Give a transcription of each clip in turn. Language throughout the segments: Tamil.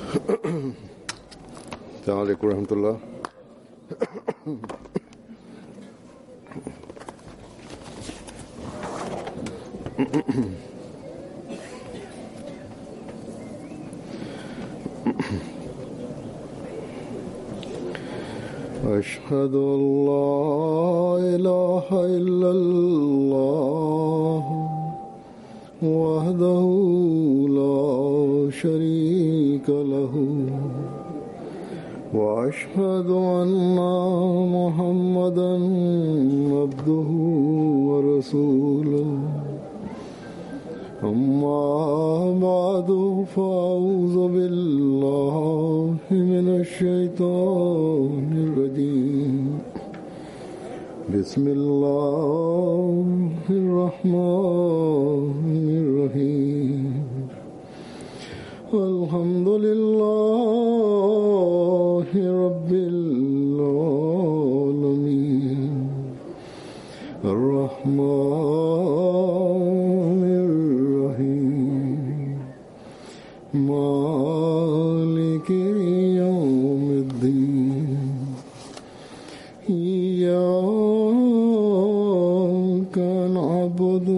السلام عليكم ورحمة الله. أشهد أن لا إله إلا الله وحده لا شريك له وأشهد أن محمدا عبده ورسوله أما بعد فأعوذ بالله من الشيطان الرجيم بسم الله الرحمن الرحيم الحمد لله رب العالمين الرحمن الرحيم مالك يوم الدين إياك نعبد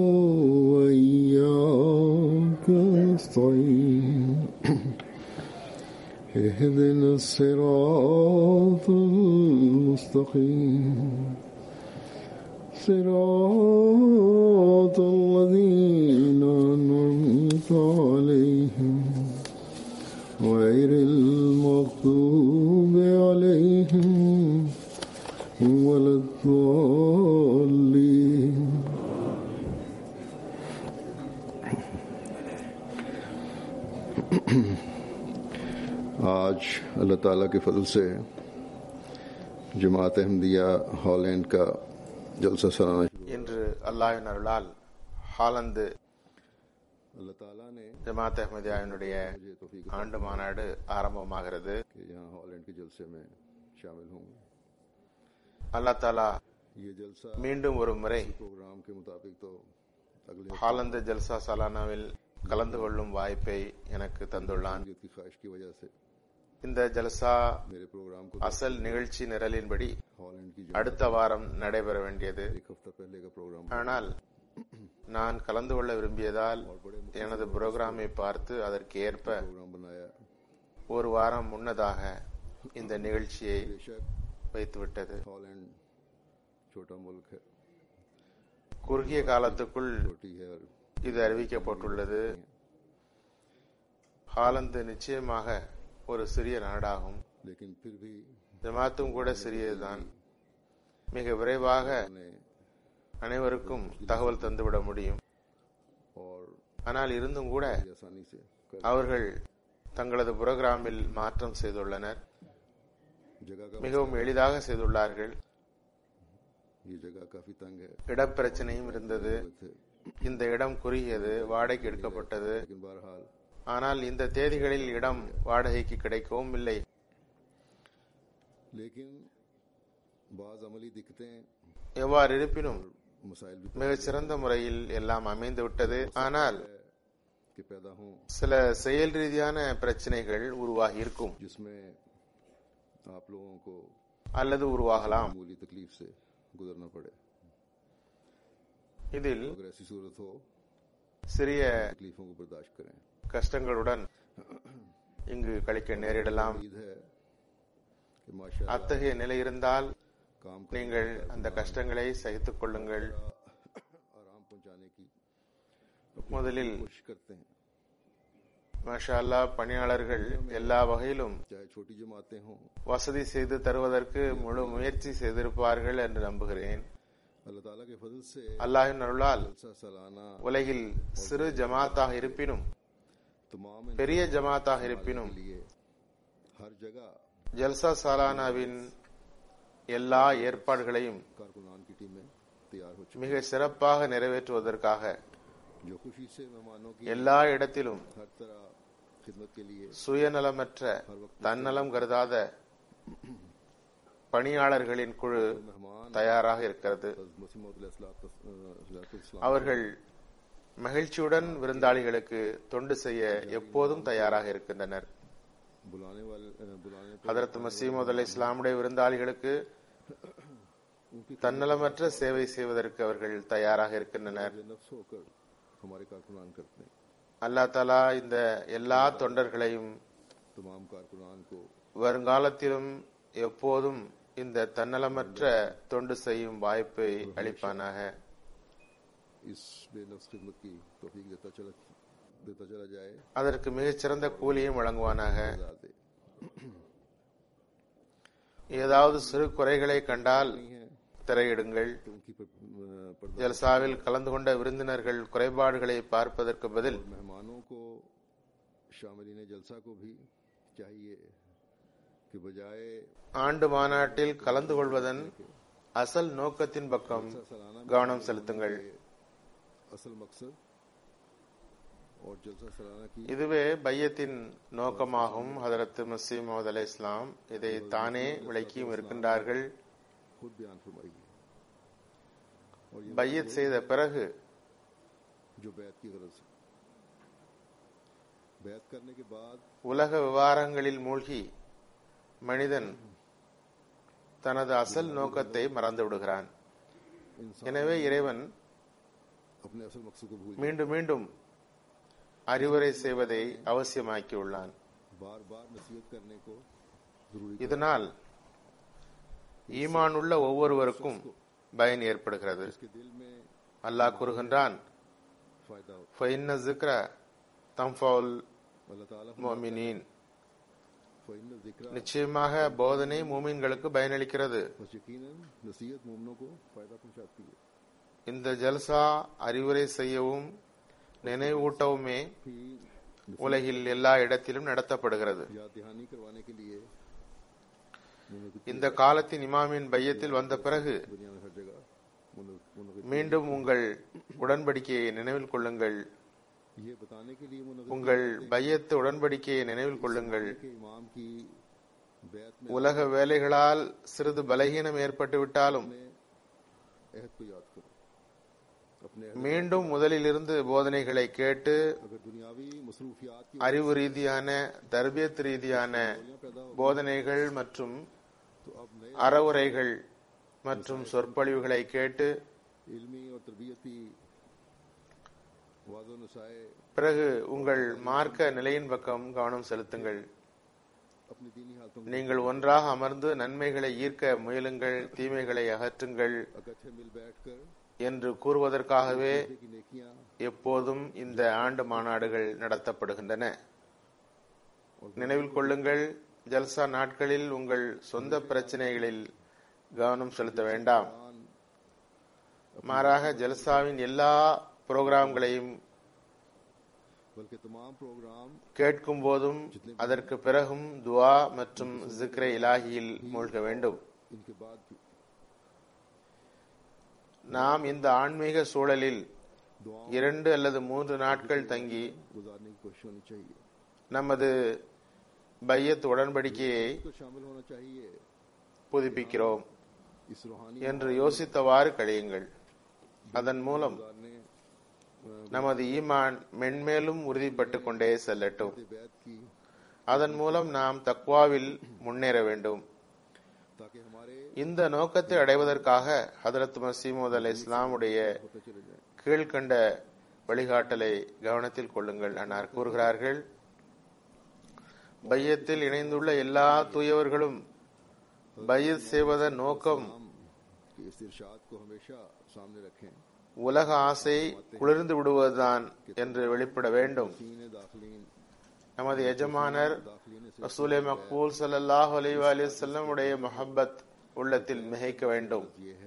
وإياك نستعين اهدنا الصراط المستقيم صراط الذين أنعمت عليهم غير المغضوب عليهم ولا الضالين. आज अल्लाह ताला के फजल से जमात अहमदिया हॉलैंड का जलसा सालाना இன்று அல்லாஹ்வின் அருளால் ஹாலந்து ஜமாத் அஹ்மதியாவினுடைய ஆண்டு மாநாடு ஆரம்பமாகிறது. அல்லாஹ் தாலா மீண்டும் ஒரு முறை ஹாலந்து ஜல்சா சாலானாவில் கலந்து கொள்ளும் வாய்ப்பை எனக்கு தந்துள்ளான். இந்த ஜல்சா அசல் நிகழ்ச்சி நிரலின்படி அடுத்த வாரம் நடைபெற வேண்டியது. ஆனால் நான் கலந்து கொள்ள விரும்பியதால் எனது புரோகிராமை பார்த்து அதற்கு ஏற்ப ஒரு வாரம் முன்னதாக இந்த நிகழ்ச்சியை வைத்துவிட்டது. குறுகிய காலத்துக்குள் இது அறிவிக்கப்பட்டுள்ளது. ஹாலந்து நிச்சயமாக ஒரு சிறிய நாடாகும். ஜமாத்தும் கூட சிறியதுதான். மிக விரைவாக அனைவருக்கும் தகவல் தந்துவிட முடியும். ஆனால் இருந்தும் கூட அவர்கள் தங்களது புரோகிராமில் மாற்றம் செய்துள்ளனர். மிகவும் எளிதாக செய்துள்ளார்கள். இடப்பிரச்சனையும் இருந்தது. இந்த இடம் குறுகியது, வாடகைக்கு எடுக்கப்பட்டது. ஆனால் இந்த தேதிகளில் இடம் வாடகைக்கு கிடைக்கவும் இல்லை. எவ்வாறு இருப்பினும் மிகச் சிறந்த முறையில் எல்லாம் அமைந்து விட்டது. ஆனால் சில செயல் ரீதியான பிரச்சனைகள் உருவாகி இருக்கும் அல்லது உருவாகலாம். இதில் சிறிய கஷ்டங்களுடன் இங்கு கழிக்க நேரிடலாம். அத்தகைய நிலை இருந்தால் நீங்கள் அந்த கஷ்டங்களை சகித்துக் கொள்ளுங்கள். முதலில் மாஷா அல்லாஹ் பணியாளர்கள் எல்லா வகையிலும் வசதி செய்து தருவதற்கு முழு முயற்சி செய்திருப்பார்கள் என்று நம்புகிறேன். அல்லாஹ்வின் அருளால் உலகில் சிறு ஜமாத்தாக இருப்பினும் பெரிய ஜமாத்தாக இருப்பினும் ஜல்சா சாலானாவின் எல்லா ஏற்பாடுகளையும் மிக சிறப்பாக நிறைவேற்றுவதற்காக எல்லா இடத்திலும் சுயநலமற்ற தன்னலம் கருதாத பணியாளர்களின் குழு தயாராக இருக்கிறது. அவர்கள் மகிழ்ச்சியுடன் விருந்தாளிகளுக்கு தொண்டு செய்ய எப்போதும் தயாராக இருக்கின்றனர். ஹதரத் மசீமது அலைஹிஸ்ஸலாமுடைய விருந்தாளிகளுக்கு தன்னலமற்ற சேவை செய்வதற்கு அவர்கள் தயாராக இருக்கின்றனர். அல்லாஹ் தஆலா இந்த எல்லா தொண்டர்களையும் வருங்காலத்திலும் எப்போதும் இந்த தன்னலமற்ற தொண்டு செய்யும் வாய்ப்பை அளிப்பானாக. அதற்கு மிகச்சிறந்த கூலியும் வழங்குவானாக. ஏதாவது சிறு குறைகளை கண்டால் திரையிடுங்கள். ஜல்சாவில் கலந்து கொண்ட விருந்தினர்கள் குறைபாடுகளை பார்ப்பதற்கு பதில் ஆண்டு மாநாட்டில் கலந்து கொள்வதன் அசல் நோக்கத்தின் பக்கம் கவனம் செலுத்துங்கள். இதுவே பையத்தின் நோக்கமாகும். ஹதரத் மஸீஹ் மவ்ஊத் அலைஹிஸ்ஸலாம் இதை தானே விளக்கியும் இருக்கின்றார்கள். பையத் செய்த பிறகு உலக விவகாரங்களில் மூழ்கி மனிதன் தனது அசல் நோக்கத்தை மறந்து விடுகிறான். எனவே இறைவன் மீண்டும் மீண்டும் அறிவுரை செய்வதை அவசியமாக்கியுள்ளான். இதனால் ஈமான் உள்ள ஒவ்வொருவருக்கும் பயன் ஏற்படுகிறது. அல்லாஹ் கூறுகின்றான், ஃபஇன்ன ஸிக்ர தன்ஃபஉல் முஃமினீன், நிச்சயமாக போதனை மூமின்களுக்கு பயனளிக்கிறது. இந்த ஜல்சா அறிவுரை செய்யவும் நினைவூட்டவுமே உலகில் எல்லா இடத்திலும் நடத்தப்படுகிறது. இந்த காலத்தின் இமாமின் பையத்தில் வந்த பிறகு மீண்டும் உங்கள் உடன்படிக்கையை நினைவில் கொள்ளுங்கள். உங்கள் பையத்து உடன்படிக்கையை நினைவில் கொள்ளுங்கள். உலக வேலைகளால் சிறிது பலகீனம் ஏற்பட்டுவிட்டாலும் மீண்டும் முதலிலிருந்து போதனைகளை கேட்டு அறிவு ரீதியான தர்பியத் ரீதியான போதனைகள் மற்றும் அறவுரைகள் மற்றும் சொற்பொழிவுகளை கேட்டு பிறகு உங்கள் மார்க்க நிலையின் பக்கம் கவனம் செலுத்துங்கள். நீங்கள் ஒன்றாக அமர்ந்து நன்மைகளை ஈர்க்க முயலுங்கள், தீமைகளை அகற்றுங்கள் என்று கூறுவதற்காகவே எப்போதும் இந்த ஆண்டு மாநாடுகள் நடத்தப்படுகின்றன. நினைவில் கொள்ளுங்கள், ஜல்சா நாட்களில் உங்கள் சொந்த பிரச்சனைகளில் கவனம் செலுத்த வேண்டாம். மாறாக ஜல்சாவின் எல்லா புரோகிராம்களையும் கேட்கும் போதும் அதற்கு பிறகும் துவா மற்றும் ஜிக்ரே இலாஹியில் மூழ்க வேண்டும். நாம் இந்த ஆன்மீக சூழலில் 2 அல்லது 3 நாட்கள் தங்கி நமது பையத் உடன்படிக்கையை புதுப்பிக்கிறோம் என்று யோசித்தவாறு கழியுங்கள். அதன் மூலம் நமது ஈமான் மென்மேலும் உறுதிப்பட்டுக் கொண்டே செல்லட்டும். அதன் மூலம் நாம் தக்வாவில் முன்னேற வேண்டும். இந்த நோக்கத்தை அடைவதற்காக ஹதரத் மஸீஹ் மவ்ஊத் அலைஹிஸ்ஸலாமுடைய கீழ்கண்ட வழிகாட்டலை கவனத்தில் கொள்ளுங்கள். அன்னார் கூறுகிறார்கள், பையத்தில் இணைந்துள்ள எல்லா தூயவர்களும் பையத் செய்வதன் நோக்கம் உலக ஆசை குளிர்ந்து விடுவதுதான் என்று வெளிப்பட வேண்டும். நமது எஜமானர் ரசூலே மக்பூல் ஸல்லல்லாஹு அலைஹி வஸல்லம் உடைய முஹப்பத் உள்ளத்தில் மிகைக்க வேண்டும்.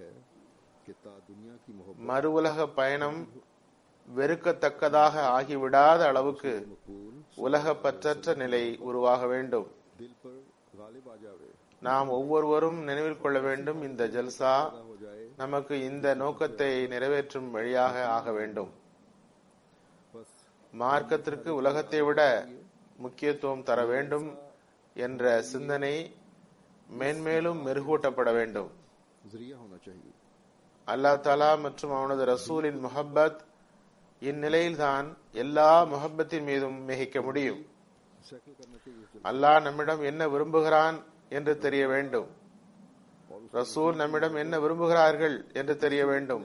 மறு உலக பயணம் வெறுக்கத்தக்கதாக ஆகிவிடாத அளவுக்கு உலக பற்றற்ற நிலை உருவாக வேண்டும். நாம் ஒவ்வொருவரும் நினைவில் கொள்ள வேண்டும், இந்த ஜல்சா நமக்கு இந்த நோக்கத்தை நிறைவேற்றும் வழியாக ஆக வேண்டும். மார்க்கத்திற்கு உலகத்தை விட முக்கியத்துவம் தர வேண்டும் என்ற சிந்தனை மேன்மேலும் மெருகூட்டப்பட வேண்டும். அல்லாஹ் தஆலா மற்றும் அவனது ரசூலின் முஹப்பத் இந்நிலையில்தான் எல்லா முஹப்பத்தின் மீதும் மிகைக்க முடியும். அல்லாஹ் நம்மிடம் என்ன விரும்புகிறான் என்று தெரிய வேண்டும். ரசூல் நம்மிடம் என்ன விரும்புகிறார்கள் என்று தெரிய வேண்டும்.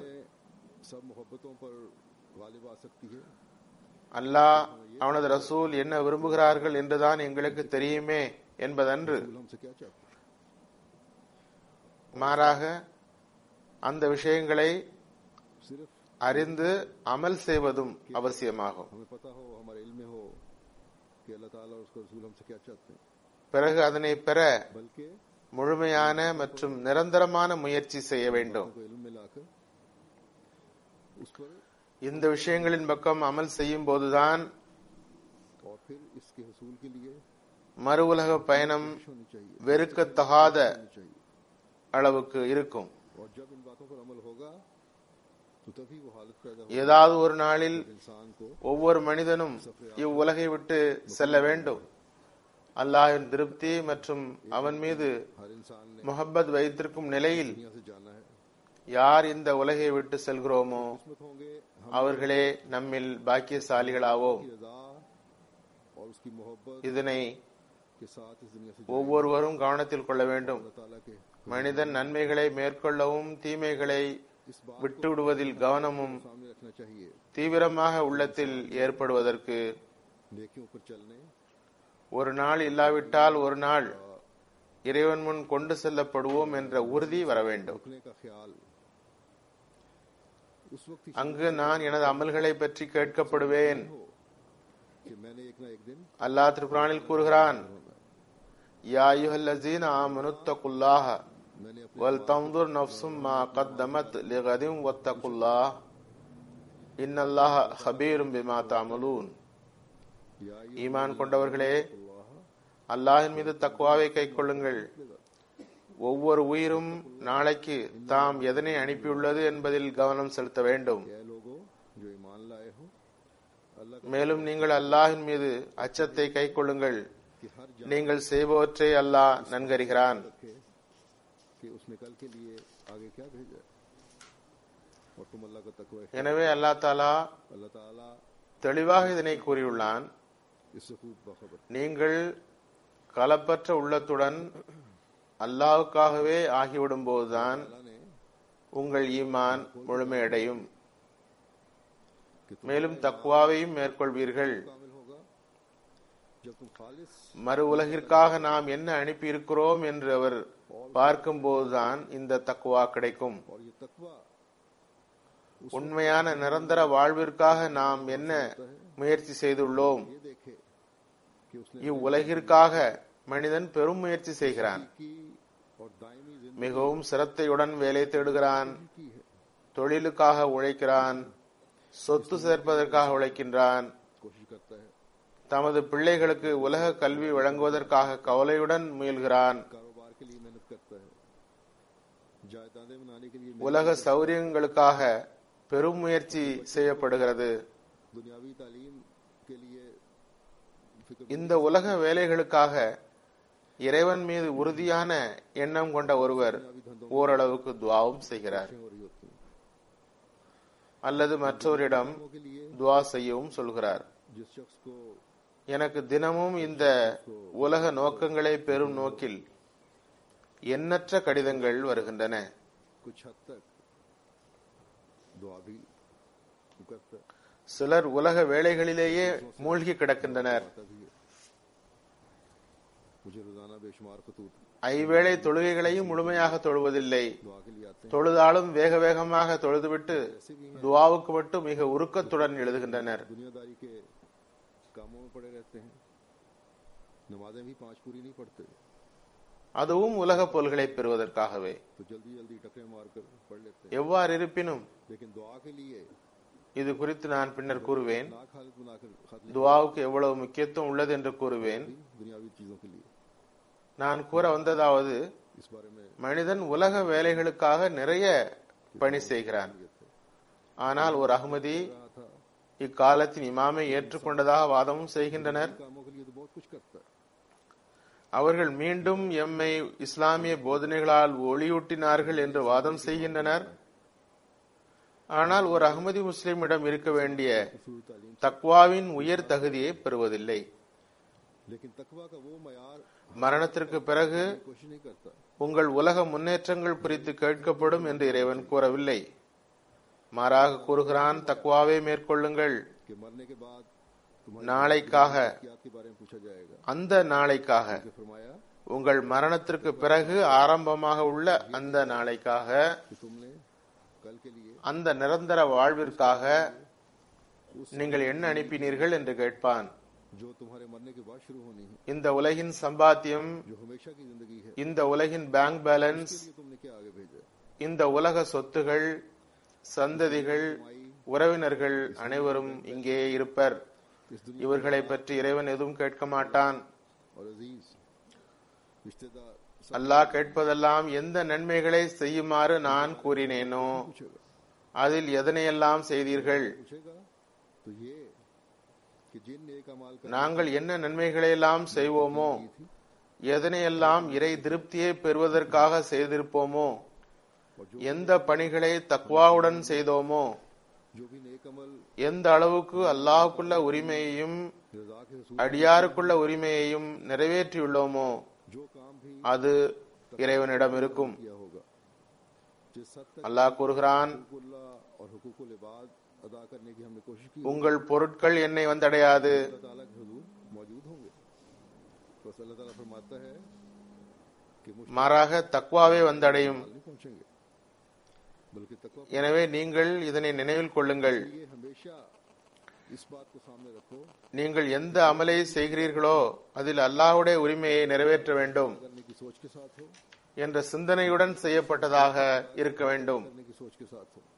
அல்லாஹ் அவனது ரசூல் என்ன விரும்புகிறார்கள் என்றுதான் எங்களுக்கு தெரியுமே என்பதன்று. மாறாக அந்த விஷயங்களை அறிந்து அமல் செய்வதும் அவசியமாகும். பிறகு அதனை பெற முழுமையான மற்றும் நிரந்தரமான முயற்சி செய்ய வேண்டும். இந்த விஷயங்களின் பக்கம் அமல் செய்யும் போதுதான் மறு உலக பயணம் வெறுக்கத்தகாத அளவுக்கு இருக்கும். ஏதாவது ஒரு நாளில் ஒவ்வொரு மனிதனும் இவ்வுலகை விட்டு செல்ல வேண்டும். அல்லாஹ்வின் திருப்தி மற்றும் அவன் மீது முஹப்பத் வைத்திருக்கும் நிலையில் யார் இந்த உலகை விட்டு செல்கிறோமோ அவர்களே நம்மில் பாக்கியசாலிகளாவோம். இதனை ஒவ்வொருவரும் கவனத்தில் கொள்ள வேண்டும். மனிதன் நன்மைகளை மேற்கொள்ளவும் தீமைகளை விட்டுவிடுவதில் கவனமும் தீவிரமாக உள்ளத்தில் ஏற்படுவதற்கு ஒரு நாள் இல்லாவிட்டால் ஒரு நாள் இறைவன் முன் கொண்டு செல்லப்படுவோம் என்ற உறுதி வர வேண்டும். அங்கு நான் எனது அமல்களை பற்றி கேட்கப்படுவேன். அல்லாஹ் திருக்குர்ஆனில் கூறுகிறான், யா அய்யுஹல்லஸீன ஆமனுத்தகுல்லாஹ வல் தன்துர் நஃப்ஸும் மா கத்தமத் லிகதின் வத்தகுல்லாஹ் இன்னல்லாஹ ஹபீரும் பிமா தஅமலூன். ஈமான் கொண்டவர்களே, அல்லாஹ்வின் மீது தக்வாவை கைக்கொள்ளுங்கள். ஒவ்வொரு உயிரும் நாளைக்கு தாம் எதனை அனுப்பியுள்ளது என்பதில் கவனம் செலுத்த வேண்டும். மேலும் நீங்கள் அல்லாஹ்வின் மீது அச்சத்தை கைக்கொள்ளுங்கள். நீங்கள் செய்பவற்றை அல்லாஹ் நன்கறிகிறான். எனவே அல்லாஹ் தஆலா தெளிவாக இதனை கூறியுள்ளான். நீங்கள் களப்பற்ற உள்ளத்துடன் அல்லாஹ்வுக்காகவே ஆகிவிடும் போதுதான் உங்கள் ஈமான் முழுமையடையும். மேலும் தக்வாவையும் மேற்கொள்வீர்கள். மறு உலகிற்காக நாம் என்ன அனுப்பி இருக்கிறோம் என்று அவர் பார்க்கும் போதுதான் இந்த தக்வா கிடைக்கும். உண்மையான நிரந்தர வாழ்விற்காக நாம் என்ன முயற்சி செய்துள்ளோம். இவ்வுலகிற்காக மனிதன் பெரும் முயற்சி செய்கிறான். மிகவும் சிரத்தையுடன் வேலை தேடுகிறான். தொழிலுக்காக உழைக்கிறான். சொத்து சேர்ப்பதற்காக உழைக்கின்றான். தமது பிள்ளைகளுக்கு உலக கல்வி வழங்குவதற்காக கவலையுடன் முயல்கிறான். உலக சௌரியங்களுக்காக பெரும் முயற்சி செய்யப்படுகிறது. இந்த உலக வேலைகளுக்காக இறைவன் மீது உறுதியான எண்ணம் கொண்ட ஒருவர் ஓரளவுக்கு துஆவும் செய்கிறார். அல்லது மற்றவரிடம் துஆ செய்யவும் சொல்கிறார். எனக்கு தினமும் இந்த உலக நோக்கங்களை பெறும் நோக்கில் எண்ணற்ற கடிதங்கள் வருகின்றன. சிலர் உலக வேலைகளிலேயே மூழ்கி கிடக்கின்றனர். ஐவேளை தொழுகைகளையும் முழுமையாக தொழுவதில்லை. தொழுதாலும் வேக வேகமாக தொழுதுவிட்டு துஆவுக்கு மட்டும் மிக உருக்கத்துடன் எழுதுகின்றனர். அதுவும் உலக பொருள்களை பெறுவதற்காகவே. எவ்வாறு இருப்பினும் இது குறித்து நான் பின்னர் கூறுவேன். துஆவுக்கு எவ்வளவு முக்கியத்துவம் உள்ளது என்று கூறுவேன். நான் கூற வந்ததாவது, மனிதன் உலக வேலைகளுக்காக நிறைய பணி செய்கிறான். ஆனால் ஒரு அஹ்மதி இக்காலத்தின் இமாமை ஏற்றுக்கொண்டதாக வாதமும் செய்கின்றனர். அவர்கள் மீண்டும் எம்மை இஸ்லாமிய போதனைகளால் ஒளியூட்டினார்கள் என்று வாதம் செய்கின்றனர். ஆனால் ஒரு அஹ்மதி முஸ்லிமிடம் இருக்க வேண்டிய தக்வாவின் உயர் தகுதியை பெறுவதில்லை. लेकिन तकवा का वो मयार மரணத்திற்கு பிறகு कोशिश नहीं करता உங்கள் உலக முன்னேற்றங்கள் குறித்து கேட்கப்படும் என்று இறைவன் கூறவில்லை. மாறாக கூறுகிறான், தக்வாவை மேற்கொள்ளுங்கள். कि मरने के बाद நாளைக்காக, के बारे में पूछा जाएगा. அந்த நாளைக்காக, फरमाया உங்கள் மரணத்திற்கு பிறகு ஆரம்பமாக உள்ள அந்த நாளைக்காக, कि तुमने कल के लिए அந்த நிரந்தர வாழ்விற்காக நீங்கள் என்ன அனுப்பினீர்கள் என்று கேட்பான். जो तुम्हारे मरने के बाद शुरू होनी है, இந்த உலகின் சம்பாத்தியம், जो हमेशा की जिंदगी है, இந்த உலகின் பேங்க் பேலன்ஸ், ये तुमने क्या आगे भेजा? இந்த உலக சொத்துகள், சந்ததிகள், உறவினர்கள் அனைவரும் இங்கே இருப்பர். இவர்களை பற்றி இறைவன் எதுவும் கேட்க மாட்டான். और अजीज रिश्तेदार அல்லாஹ் கேட்பதெல்லாம் எந்த நன்மைகளை செய்யுமாறு நான் கூறினேனோ அதில் எதனையெல்லாம் செய்தீர்கள், पूछेगा तो ये कि जिन नेक अमाल का நாங்கள் என்ன நன்மைகளை எல்லாம் செய்வோமோ, எதனையெல்லாம் இறை திருப்தியை பெறுவதற்காக செய்திருப்போமோ, எந்த பணிகளை தக்வாவுடன் செய்தோமோ, जो भी नेक अमल எந்த அளவுக்கு அல்லாஹ்வுக்குள்ள உரிமையையும் रजा के रसूल அடியாருக்குள்ள உரிமையையும் நிறைவேற்றியுள்ளோமோ जो काम भी அது இறைவனிடம் இருக்கும். किया होगा, जिस हद तक அல்லாஹ் கூறுகிறான், हुकूकुल्लाह और हुकूकुल इबाद अदा करने की हमने कोशिश की, உங்கள் பொருட்கள் என்னை வந்தடையாது, अल्लाह ताला के हुजूर मौजूद होंगे. बस अल्लाह ताला फरमाता है कि मुझ மாறாக தக்வாவே வந்தடையும். नहीं पहुंचेंगे, बल्कि तकवा எனவே நீங்கள் இதனை நினைவில் கொள்ளுங்கள். ये हमेशा इस बात को सामने रखो நீங்கள் எந்த அமலை செய்கிறீர்களோ அதில் அல்லாஹ்வுடைய உரிமையை நிறைவேற்ற வேண்டும் करने की सोच के साथ हो, என்ற சிந்தனையுடன் செய்யப்பட்டதாக இருக்க வேண்டும். करने की सोच के साथ हो.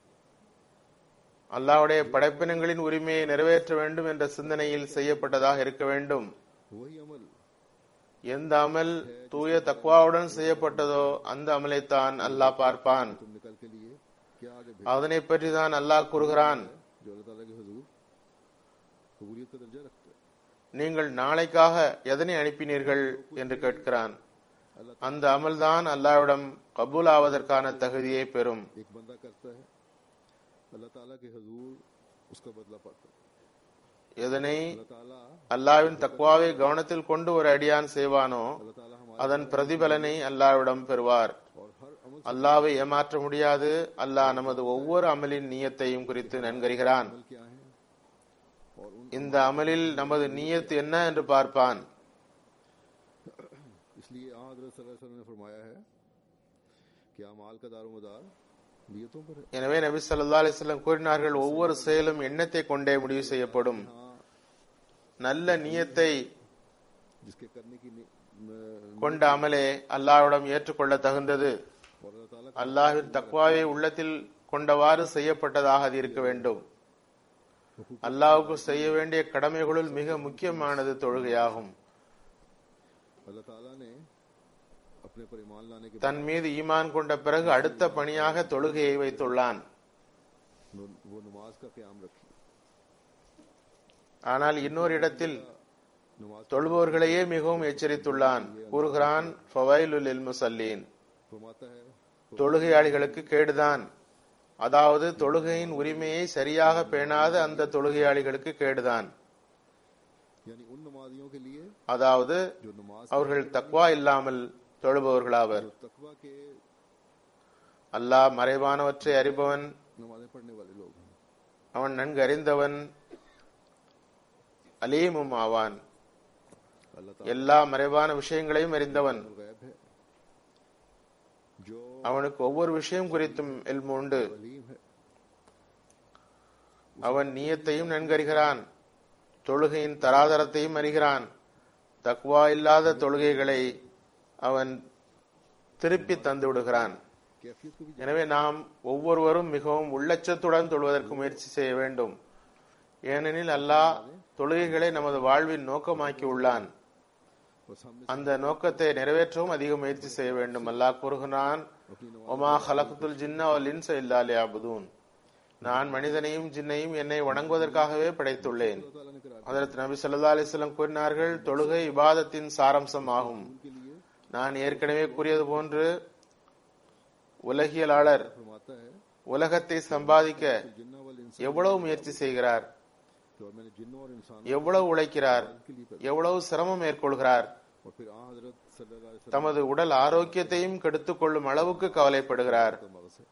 அல்லாஹ்வுடைய படைப்பினங்களின் உரிமையை நிறைவேற்ற வேண்டும் என்ற சிந்தனையில் செய்யப்பட்டதாக இருக்க வேண்டும். वही अमल எந்த அமல் தூய தக்வாவுடன் செய்யப்பட்டதோ அந்த அமலைத்தான் அல்லாஹ் பார்ப்பான். तुमने कल के लिए क्या आगे भेजा, அதனை பற்றி தான் அல்லாஹ் கூறுகிறான், जो अल्लाह ताला के हुजूर कबूलियत का दर्जा रखता है. நீங்கள் நாளைக்காக எதனை அனுப்பினீர்கள் என்று கேட்கிறான். அந்த அமல்தான் அல்லாஹ்விடம் கபூல் ஆவதற்கான தகுதியை பெறும். एक बंदा करता है, अल्लाह ताला के हुजूर उसका बदला पाता है. எதனை अल्लाह ताला அல்லாஹ்வின் தக்வாவை கவனத்தில் கொண்டு ஒரு அடியான் செய்வானோ अल्लाह ताला हमारे அதன் பிரதிபலனை அல்லாஹ்விடம் பெறுவார். और हर अमल அல்லாஹ்வை ஏமாற்ற முடியாது. அல்லாஹ் நமது ஒவ்வொரு அமலின் நியத்தையும் குறித்து நன்கறிகிறான். क्या है और उन இந்த அமலில் நமது நியத் என்ன என்று பார்ப்பான். इसलिए हज़रत सल्लल्लाहु अलैहि वसल्लम ने फरमाया है कि अमाल का दारोमदार नियतों पर है. எனவே நபி ஸல்லல்லாஹு அலைஹி வஸல்லம் கூறினார்கள், ஒவ்வொரு செயலும் எண்ணத்தை கொண்டே முடிவு செய்யப்படும். நல்ல நியத்தை जिसके करने की கொண்ட அமலே அல்லாஹ்விடம் ஏற்றுக்கொள்ள தகுந்தது. और अल्लाह ताला அல்லாஹ்வின் தக்வாவை உள்ளத்தில் கொண்டவாறு செய்யப்பட்டதாக அது இருக்க வேண்டும். அல்லாஹ்வுக்கு செய்ய வேண்டிய கடமைகளுள் மிக முக்கியமானது தொழுகையாகும். अल्लाह ताला ने अपने पर ईमान लाने के தன் மீது ஈமான் கொண்ட பிறகு அடுத்த பணியாக தொழுகையை வைத்துள்ளான். बाद वो नमाज का क़याम रखी. ஆனால் இன்னொரு இடத்தில் नमाज தொழுபவர்களையே மிகவும் எச்சரித்துள்ளான். கூறுகிறான், ஃபவைலுல் லில் முஸல்லீன், फरमाता है தொழுகையாளிகளுக்கு கேடுதான். அதாவது தொழுகையின் உரிமையை சரியாக பேணாத அந்த தொழுகையாளிகளுக்கு கேடுதான். यानी उन नमाजियों के लिए அதாவது जो नमाज அவர்கள் தக்வா இல்லாமல் தொழுபவர்களாவர். तकवा के அல்லாஹ் மறைவானவற்றை அறிபவன், नमाजें पढ़ने वाले लोग हैं. அவன் நன்கு அறிந்தவன், அலீமும் ஆவான். अल्लाह எல்லா மறைவான விஷயங்களையும் அறிந்தவன். ताला गैब है, जो அவனுக்கு ஒவ்வொரு விஷயம் குறித்தும் இல்மு உண்டு. अलीम है. அவன் நியத்தையும் நன்கறிகிறான், தொழுகையின் தராதரத்தையும் அறிகிறான். தக்வா இல்லாத தொழுகைகளை அவன் திருப்பி தந்து விடுகிறான். कैफियत को भी எனவே நாம் ஒவ்வொருவரும் மிகவும் உள்ளச்சத்துடன் தொழுவதற்கு முயற்சி செய்ய வேண்டும். ஏனெனில் அல்லாஹ் தொழுகைகளை நமது வாழ்வின் நோக்கமாக்கி உள்ளான். बस हम அந்த நோக்கத்தை நிறைவேற்றவும் அதிக முயற்சி செய்ய வேண்டும். அல்லாஹ் கூறுகிறான், ஒமா ஹலக்துல் ஜின்ன வல் இன்ஸ இல்லா லியஅபுதூன், நான் மனிதனையும் ஜின்னையும் என்னை வணங்குவதற்காகவே படைத்துள்ளேன். ताला ने करा ஹஜ்ரத் நபி ஸல்லல்லாஹு அலைஹி வஸல்லம் கூறினார்கள், தொழுகை இபாதத்தின் சாரம்சமாகும். के लिए நான் ஏற்கனவே கூறியது போன்று உலகியலாளர் फरमाता है உலகத்தை சம்பாதிக்க जिन्ना वल इंसान எவ்வளவு முயற்சி செய்கிறார். कि और मैंने जिन्नों और इंसानों எவ்வளவு उழைக்கிறார், के लिए पैदा எவ்வளவு சிரமம் மேற்கொள்கிறார், और फिर हजरत सल्लल्लाहु अलैहि தமது உடல் ஆரோக்கியத்தையும் கெடுத்துக் கொள்ளும் அளவுக்கு கவலைப்படுகிறார். वसल्लम का मकसद है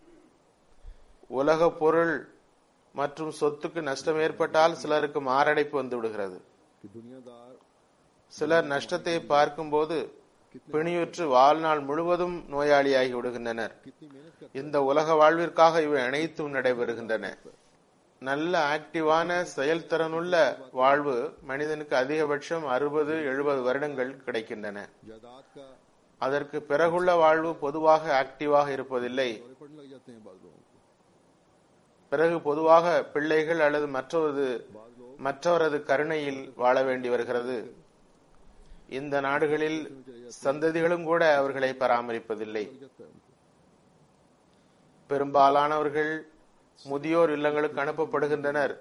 உலக பொருள் மற்றும் சொத்துக்கு நஷ்டம் ஏற்பட்டால் சிலருக்கு மாரடைப்பு வந்து விடுகிறது. कि दुनियादार சிலர் நஷ்டத்தை பார்க்கும்போது பிணியுற்று வாழ்நாள் முழுவதும் நோயாளியாகி விடுகின்றனர். कितनी मेहनत करते இந்த உலக வாழ்விற்காக இவை அனைத்தும் நடைபெறுகின்றன. நல்ல ஆக்டிவான செயல்திறனுள்ள வாழ்வு மனிதனுக்கு அதிகபட்சம் 60-70 வருடங்கள் கிடைக்கின்றன. जायदाद का அதற்கு பிறகுள்ள வாழ்வு பொதுவாக ஆக்டிவாக இருப்பதில்லை. दौरे पड़ने लग जाते हैं बाद लोगों को. பிறகு பொதுவாக பிள்ளைகள் அல்லது बाद लोग மற்றவரது கருணையில் வாழ வேண்டி வருகிறது. இந்த நாடுகளில் சந்ததிகளும் கூட அவர்களை பராமரிப்பதில்லை. लग जाता है उनको. பெரும்பாலானவர்கள் முதியோர் இல்லங்களுக்கு அனுப்பப்படுகின்றனர்.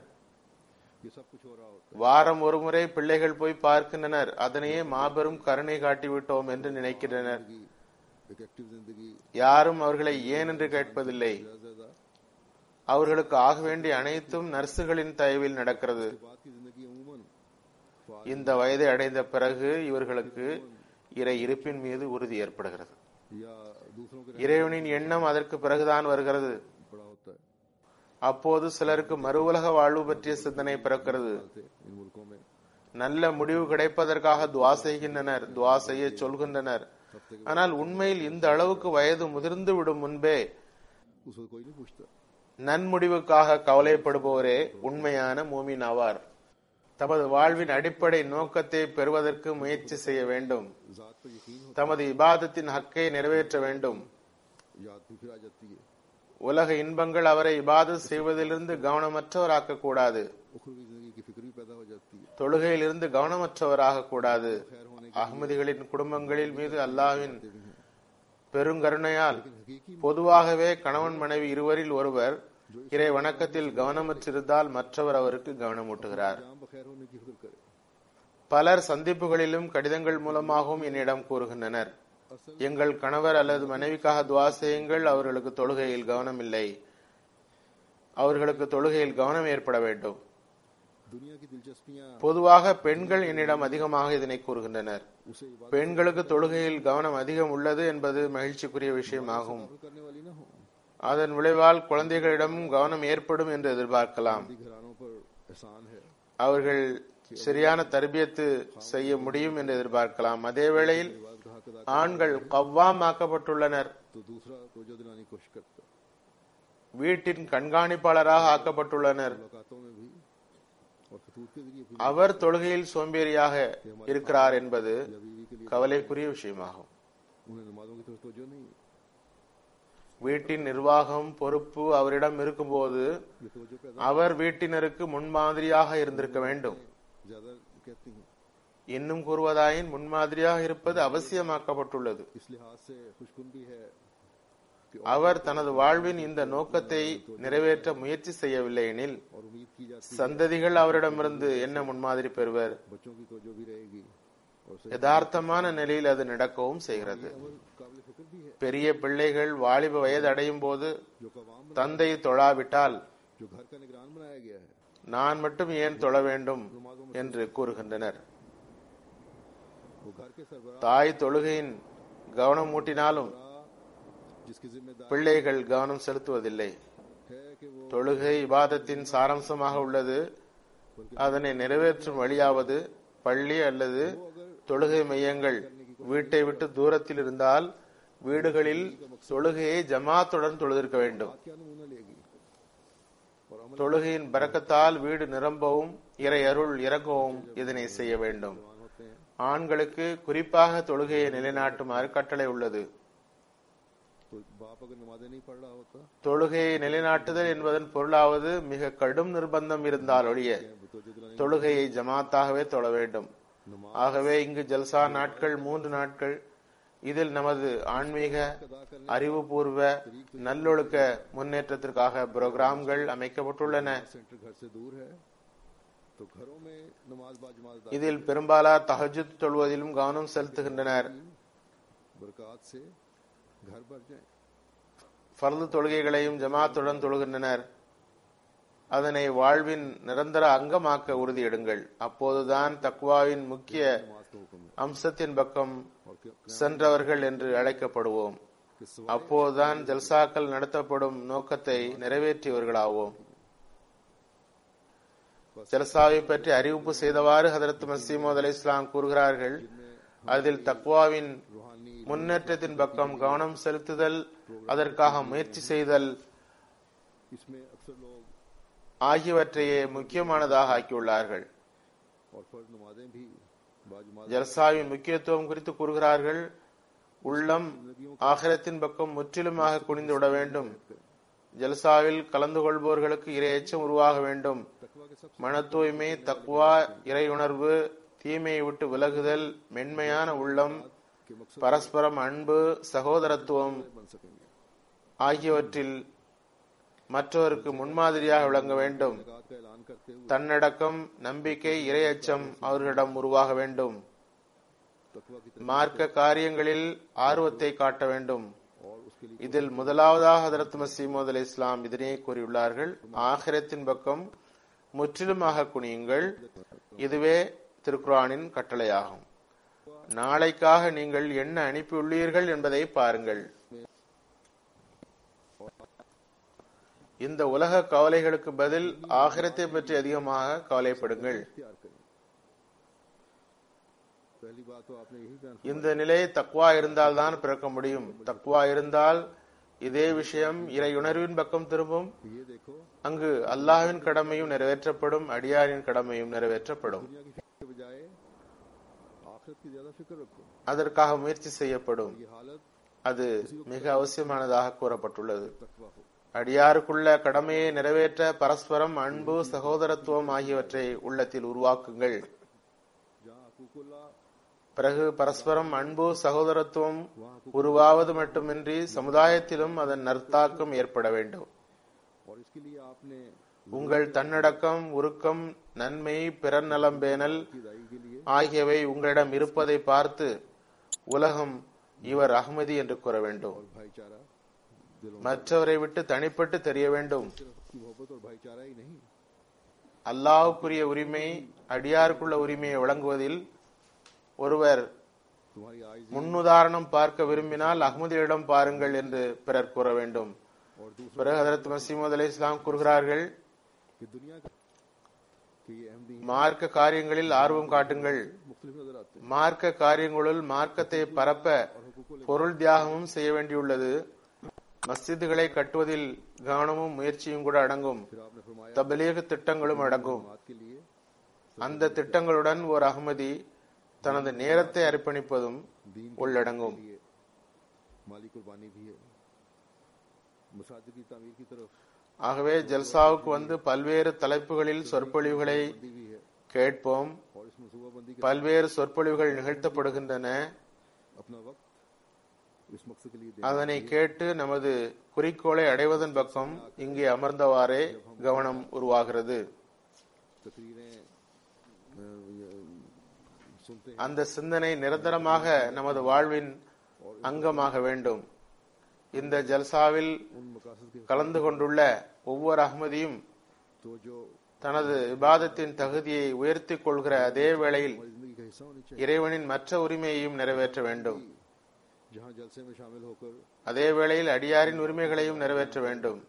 ये सब कुछ हो रहा होता வாரம் ஒருமுறை பிள்ளைகள் போய் பார்க்கின்றனர். அதனையே மாபெரும் கருணை காட்டிவிட்டோம் என்று நினைக்கின்றனர். है. एक एक्टिव जिंदगी யாரும் அவர்களை ஏன் என்று கேட்பதில்லை. ज्यादा அவர்களுக்கு ஆக வேண்டிய அனைத்தும் நர்சுகளின் தயவில் நடக்கிறது. बाद की जिंदगी अमूमन இந்த வயதை அடைந்த பிறகு இவர்களுக்கு இறை இருப்பின் மீது உறுதி ஏற்படுகிறது. या दूसरों के இறைவனின் எண்ணம் அதற்கு பிறகுதான் வருகிறது. बड़ा होता है. அப்போது சிலருக்கு மறு உலக வாழ்வு பற்றிய சிந்தனை பிறக்கிறது. इन मुल्कों में நல்ல முடிவு கிடைப்பதற்காக துவா செய்கின்றனர், துவா செய்ய சொல்கின்றனர். ஆனால் உண்மையில் இந்த அளவுக்கு வயது முதிர்ந்து விடும் முன்பே उसको कोई नहीं पूछता. நன்முடிவுக்காக கவலைப்படுபவரே உண்மையான மூமின் ஆவார். தமது வாழ்வின் அடிப்படை நோக்கத்தை பெறுவதற்கு முயற்சி செய்ய வேண்டும். जात पर यकीन हो தமது இபாதத்தின் ஹக்கை நிறைவேற்ற வேண்டும். याद भी फिर आ जाती है. உலக இன்பங்கள் அவரை இபாதத் செய்வதிலிருந்து கவனமற்றவராக்க கூடாது. उखरवी जिंदगी की फिक्र भी पैदा हो जाती है. தொழுகையிலிருந்து கவனமற்றவராக கூடாது. खैर होने அஹ்மதிகளின் குடும்பங்களில் மீது அல்லாஹ்வின் के भी हैं. பெருங்கருணையால் लेकिन हकीकी பொதுவாகவே கணவன் மனைவி இருவரில் ஒருவர் இறை வணக்கத்தில் கவனமற்றிருந்தால் மற்றவர் அவருக்கு கவனமூட்டுகிறார். जाम बखैर होने की फिक्र करे. பலர் சந்திப்புகளிலும் கடிதங்கள் மூலமாகவும் என்னிடம் கூறுகின்றனர், எங்கள் கணவர் அல்லது மனைவிக்காக துவா செய்யுங்கள், அவர்களுக்கு தொழுகையில் கவனம் இல்லை, அவர்களுக்கு தொழுகையில் கவனம் ஏற்பட வேண்டும். दुनिया की दिलचस्पियां பொதுவாக பெண்கள் என்னிடம் அதிகமாக இதனை கூறுகின்றனர். उसे इबादत பெண்களுக்கு தொழுகையில் கவனம் அதிகம் உள்ளது என்பது மகிழ்ச்சிக்குரிய விஷயமாகும். करने वाली न हो. அதன் விளைவால் குழந்தைகளிடமும் கவனம் ஏற்படும் என்று எதிர்பார்க்கலாம். शादी घरानों पर एहसान है. அவர்கள் சரியான தர்பியத்து செய்ய முடியும் என்று எதிர்பார்க்கலாம். அதே வேளையில் इबादत का हक अदा ஆண்கள் கவ்வாம் ஆக்கப்பட்டுள்ளனர். तो दूसरा तवज्जो दिलाने की कोशिश करता है. வீட்டின் கண்காணிப்பாளராக ஆக்கப்பட்டுள்ளனர். मुलाकातों में भी और खतूत के जरिए भी அவர் தொழுகையில் சோம்பேறியாக இருக்கிறார் என்பது या बीवी के लिए கவலைக்குரிய விஷயமாகும். उन्हें नमाजों की तरफ तवज्जो नहीं है. வீட்டின் நிர்வாகம் பொறுப்பு அவரிடம் இருக்கும்போது ये तवज्जो पैदा அவர் வீட்டினருக்கு முன்மாதிரியாக இருந்திருக்க வேண்டும். ज्यादा कहती हैं. இன்னும் கூறுவதாயின் முன்மாதிரியாக இருப்பது அவசியமாக்கப்பட்டுள்ளது. इस लिहाज से खुशकुन भी है कि அவர் தனது வாழ்வின் இந்த நோக்கத்தை நிறைவேற்ற முயற்சி செய்யவில்லை எனில் और उम्मीद की जाती சந்ததிகள் அவரிடமிருந்து என்ன முன்மாதிரி பெறுவர்? बच्चों की तवज्जो भी रहेगी और सही யதார்த்தமான நிலையில் அது நடக்கவும் செய்கிறது. अमल काबिल फिक्र भी है. பெரிய பிள்ளைகள் வாலிப வயது அடையும் போது जो कवाम தந்தை தொழாவிட்டால் जो घर का निगरान बनाया गया है, நான் மட்டும் ஏன் தொழ வேண்டும் என்று கூறுகின்றனர். वो घर के सरबराह தாய் தொழுகையின் கவனம் ஊட்டினாலும் जिसकी जिम्मेदारी பிள்ளைகள் கவனம் செலுத்துவதில்லை. है कि वो தொழுகை இபாதத்தின் சாராம்சமாக உள்ளது. அதனை நிறைவேற்றும் வழியாவது பள்ளி அல்லது தொழுகை மையங்கள் வீட்டை விட்டு தூரத்தில் இருந்தால் வீடுகளில் தொழுகையை ஜமாத்துடன் தொழுதிருக்க வேண்டும். क्या नमूना लेगी और अमल தொழுகையின் பரக்கத்தால் வீடு நிரம்பவும் இறை அருள் இறங்கவும் இதனை செய்ய வேண்டும். होते हैं. ஆண்களுக்கு குறிப்பாக தொழுகையை நிலைநாட்டுமாறு கட்டளை உள்ளது. तो बाप अगर नमाजें नहीं पढ़ रहा होता தொழுகையை நிலைநாட்டுதல் என்பதன் பொருளாவது மிக கடும் நிர்பந்தம் இருந்தால் ஒழிய तवज्जो दिलाने தொழுகையை ஜமாத்தாகவே தொழ வேண்டும். नमाज ஆகவே இங்கு ஜல்சா நாட்கள் 3 நாட்கள். இதில் நமது ஆன்மீக अदा करने அறிவுபூர்வ நல்லொழுக்க முன்னேற்றத்திற்காக புரோகிராம்கள் அமைக்கப்பட்டுள்ளன. सेंटर घर से दूर है तो घरों में नमाज बाजमात இதில் பெரும்பாலார் தஹஜ்ஜுத் தொழுவதிலும் கவனம் செலுத்துகின்றனர். बरकत से घर भर जाए. ஃபர்து தொழுகைகளையும் ஜமாத்துடன் தொழுகின்றனர். அதனை வாழ்வின் நிரந்தர அங்கமாக்க உறுதியிடுங்கள். அப்போதுதான் தக்வாவின் முக்கிய அம்சத்தின் பக்கம் சென்றவர்கள் என்று அழைக்கப்படுவோம். அப்போதுதான் ஜல்சாக்கள் நடத்தப்படும் நோக்கத்தை நிறைவேற்றியவர்களாவோம். ஜல்சாவை பற்றி அறிவிப்பு செய்தவாறு ஹதரத் மஸீஹ் மவ்ஊத் அலைஹிஸ்ஸலாம் கூறுகிறார்கள், அதில் தக்வாவின் முன்னேற்றத்தின் பக்கம் கவனம் செலுத்துதல், அதற்காக முயற்சி செய்தல் ஆகியவற்றையே முக்கியமானதாக ஆக்கியுள்ளார்கள். ஜல்சாவின் முக்கியத்துவம் குறித்து கூறுகிறார்கள், உள்ளம் ஆகிரத்தின் பக்கம் முற்றிலுமாக குனிந்து விட வேண்டும். ஜல்சாவில் கலந்து கொள்பவர்களுக்கு இறை எச்சம் உருவாக வேண்டும். மன தூய்மை, தக்வா, இறை உணர்வு, தீமையை விட்டு விலகுதல், மென்மையான உள்ளம், பரஸ்பரம் அன்பு, சகோதரத்துவம் ஆகியவற்றில் மற்றவருக்கு முன்மாதிரியாக விளங்க வேண்டும். தன்னடக்கம், நம்பிக்கை, இறை அச்சம் அவர்களிடம் உருவாக வேண்டும். மார்க்க காரியங்களில் ஆர்வத்தை காட்ட வேண்டும். இதில் முதலாவதாக ஹதரத் மஸீஹ் மவ்ஊத் அலைஹிஸ்ஸலாம் இதனை கூறியுள்ளார்கள், ஆகிரத்தின் பக்கம் முற்றிலுமாக குனியுங்கள். இதுவே திருக்குர்ஆனின் கட்டளையாகும். நாளைக்காக நீங்கள் என்ன அனுப்பியுள்ளீர்கள் என்பதை பாருங்கள். இந்த உலக கவலைகளுக்கு பதில் ஆகிரத்தை பற்றி அதிகமாக கவலைப்படுங்கள். இந்த நிலை தக்வா இருந்தால் தான் பிறக்க முடியும். தக்வா இருந்தால் இதே விஷயம் இறை உணர்வின் பக்கம் திரும்பும். அங்கு அல்லாஹ்வின் கடமையும் நிறைவேற்றப்படும், அடியாரின் கடமையும் நிறைவேற்றப்படும். அதற்காக முயற்சி செய்யப்படும். அது மிக அவசியமானதாக கூறப்பட்டுள்ளது. அடியாருக்குள்ள கடமையை நிறைவேற்ற பரஸ்பரம் அன்பு, சகோதரத்துவம் ஆகியவற்றை உள்ளத்தில் உருவாக்குங்கள். பிறகு பரஸ்பரம் அன்பு, சகோதரத்துவம் உருவாவது மட்டுமின்றி சமுதாயத்திலும் அதன் நற்தாக்கம் ஏற்பட வேண்டும். உங்கள் தன்னடக்கம், உருக்கம், நன்மை, பிறர் நலம் பேணல் ஆகியவை உங்களிடம் இருப்பதை பார்த்து உலகம் இவர் அஹ்மதி என்று கூற வேண்டும். மற்றவரை விட்டு தனிப்பட்டு தெரிய வேண்டும். அல்லாஹ்வுக்குரிய உரிமை, அடியாருக்குள்ள உரிமையை வழங்குவதில் ஒருவர் முன்னுதாரணம் பார்க்க விரும்பினால் அஹ்மதியிடம் பாருங்கள் என்று பிறர் கூற வேண்டும். பிறகு ஹதரத் மஸீஹ் மவ்ஊத் அலைஹிஸ்ஸலாம் கூறுகிறார்கள், மார்க்க காரியங்களில் ஆர்வம் காட்டுங்கள். மார்க்க காரியங்களுள் மார்க்கத்தை பரப்ப பொருள் தியாகமும் செய்ய வேண்டியுள்ளது. மஸ்ஜிதுகளை கட்டுவதில் கவனமும் முயற்சியும் கூட அடங்கும். தப்லீக் திட்டங்களும் அடங்கும். அந்த திட்டங்களுடன் ஒரு அஹ்மதி தனது நேரத்தை அர்ப்பணிப்பதும் உள்ளடங்கும். ஆகவே ஜல்சாவுக்கு வந்து பல்வேறு தலைப்புகளில் சொற்பொழிவுகளை கேட்போம். பல்வேறு சொற்பொழிவுகள் நிகழ்த்தப்படுகின்றன. அதனை கேட்டு நமது குறிக்கோளை அடைவதன் பக்கம் இங்கே அமர்ந்தவாறே கவனம் உருவாகிறது. அந்த சிந்தனை நிரந்தரமாக நமது வாழ்வின் அங்கமாக வேண்டும். இந்த ஜல்சாவில் கலந்து கொண்டுள்ள ஒவ்வொரு அஹ்மதியும் தனது இபாதத்தின் தகுதியை உயர்த்திக் கொள்கிற அதே வேளையில் இறைவனின் மற்ற உரிமையையும் நிறைவேற்ற வேண்டும். அதே வேளையில் அடியாரின் உரிமைகளையும் நிறைவேற்ற வேண்டும்.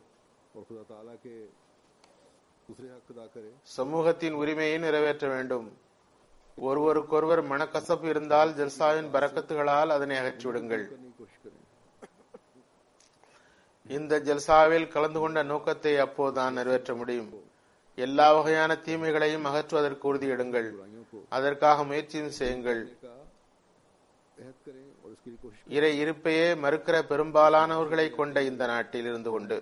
சமூகத்தின் உரிமையை நிறைவேற்ற வேண்டும். ஒருவருக்கொருவர் மனக்கசப்பு இருந்தால் ஜல்சாவின் பரக்கத்துகளால் அதனை அகற்றிவிடுங்கள். இந்த ஜல்சாவில் கலந்து கொண்ட நோக்கத்தை அப்போதுதான் நிறைவேற்ற முடியும். எல்லா வகையான தீமைகளையும் அகற்றுவதற்கு உறுதியிடுங்கள். அதற்காக முயற்சியும் செய்யுங்கள். இறை இருப்பையே மறுக்கிற பெரும்பாலானவர்களை கொண்ட இந்த நாட்டில் இருந்து கொண்டு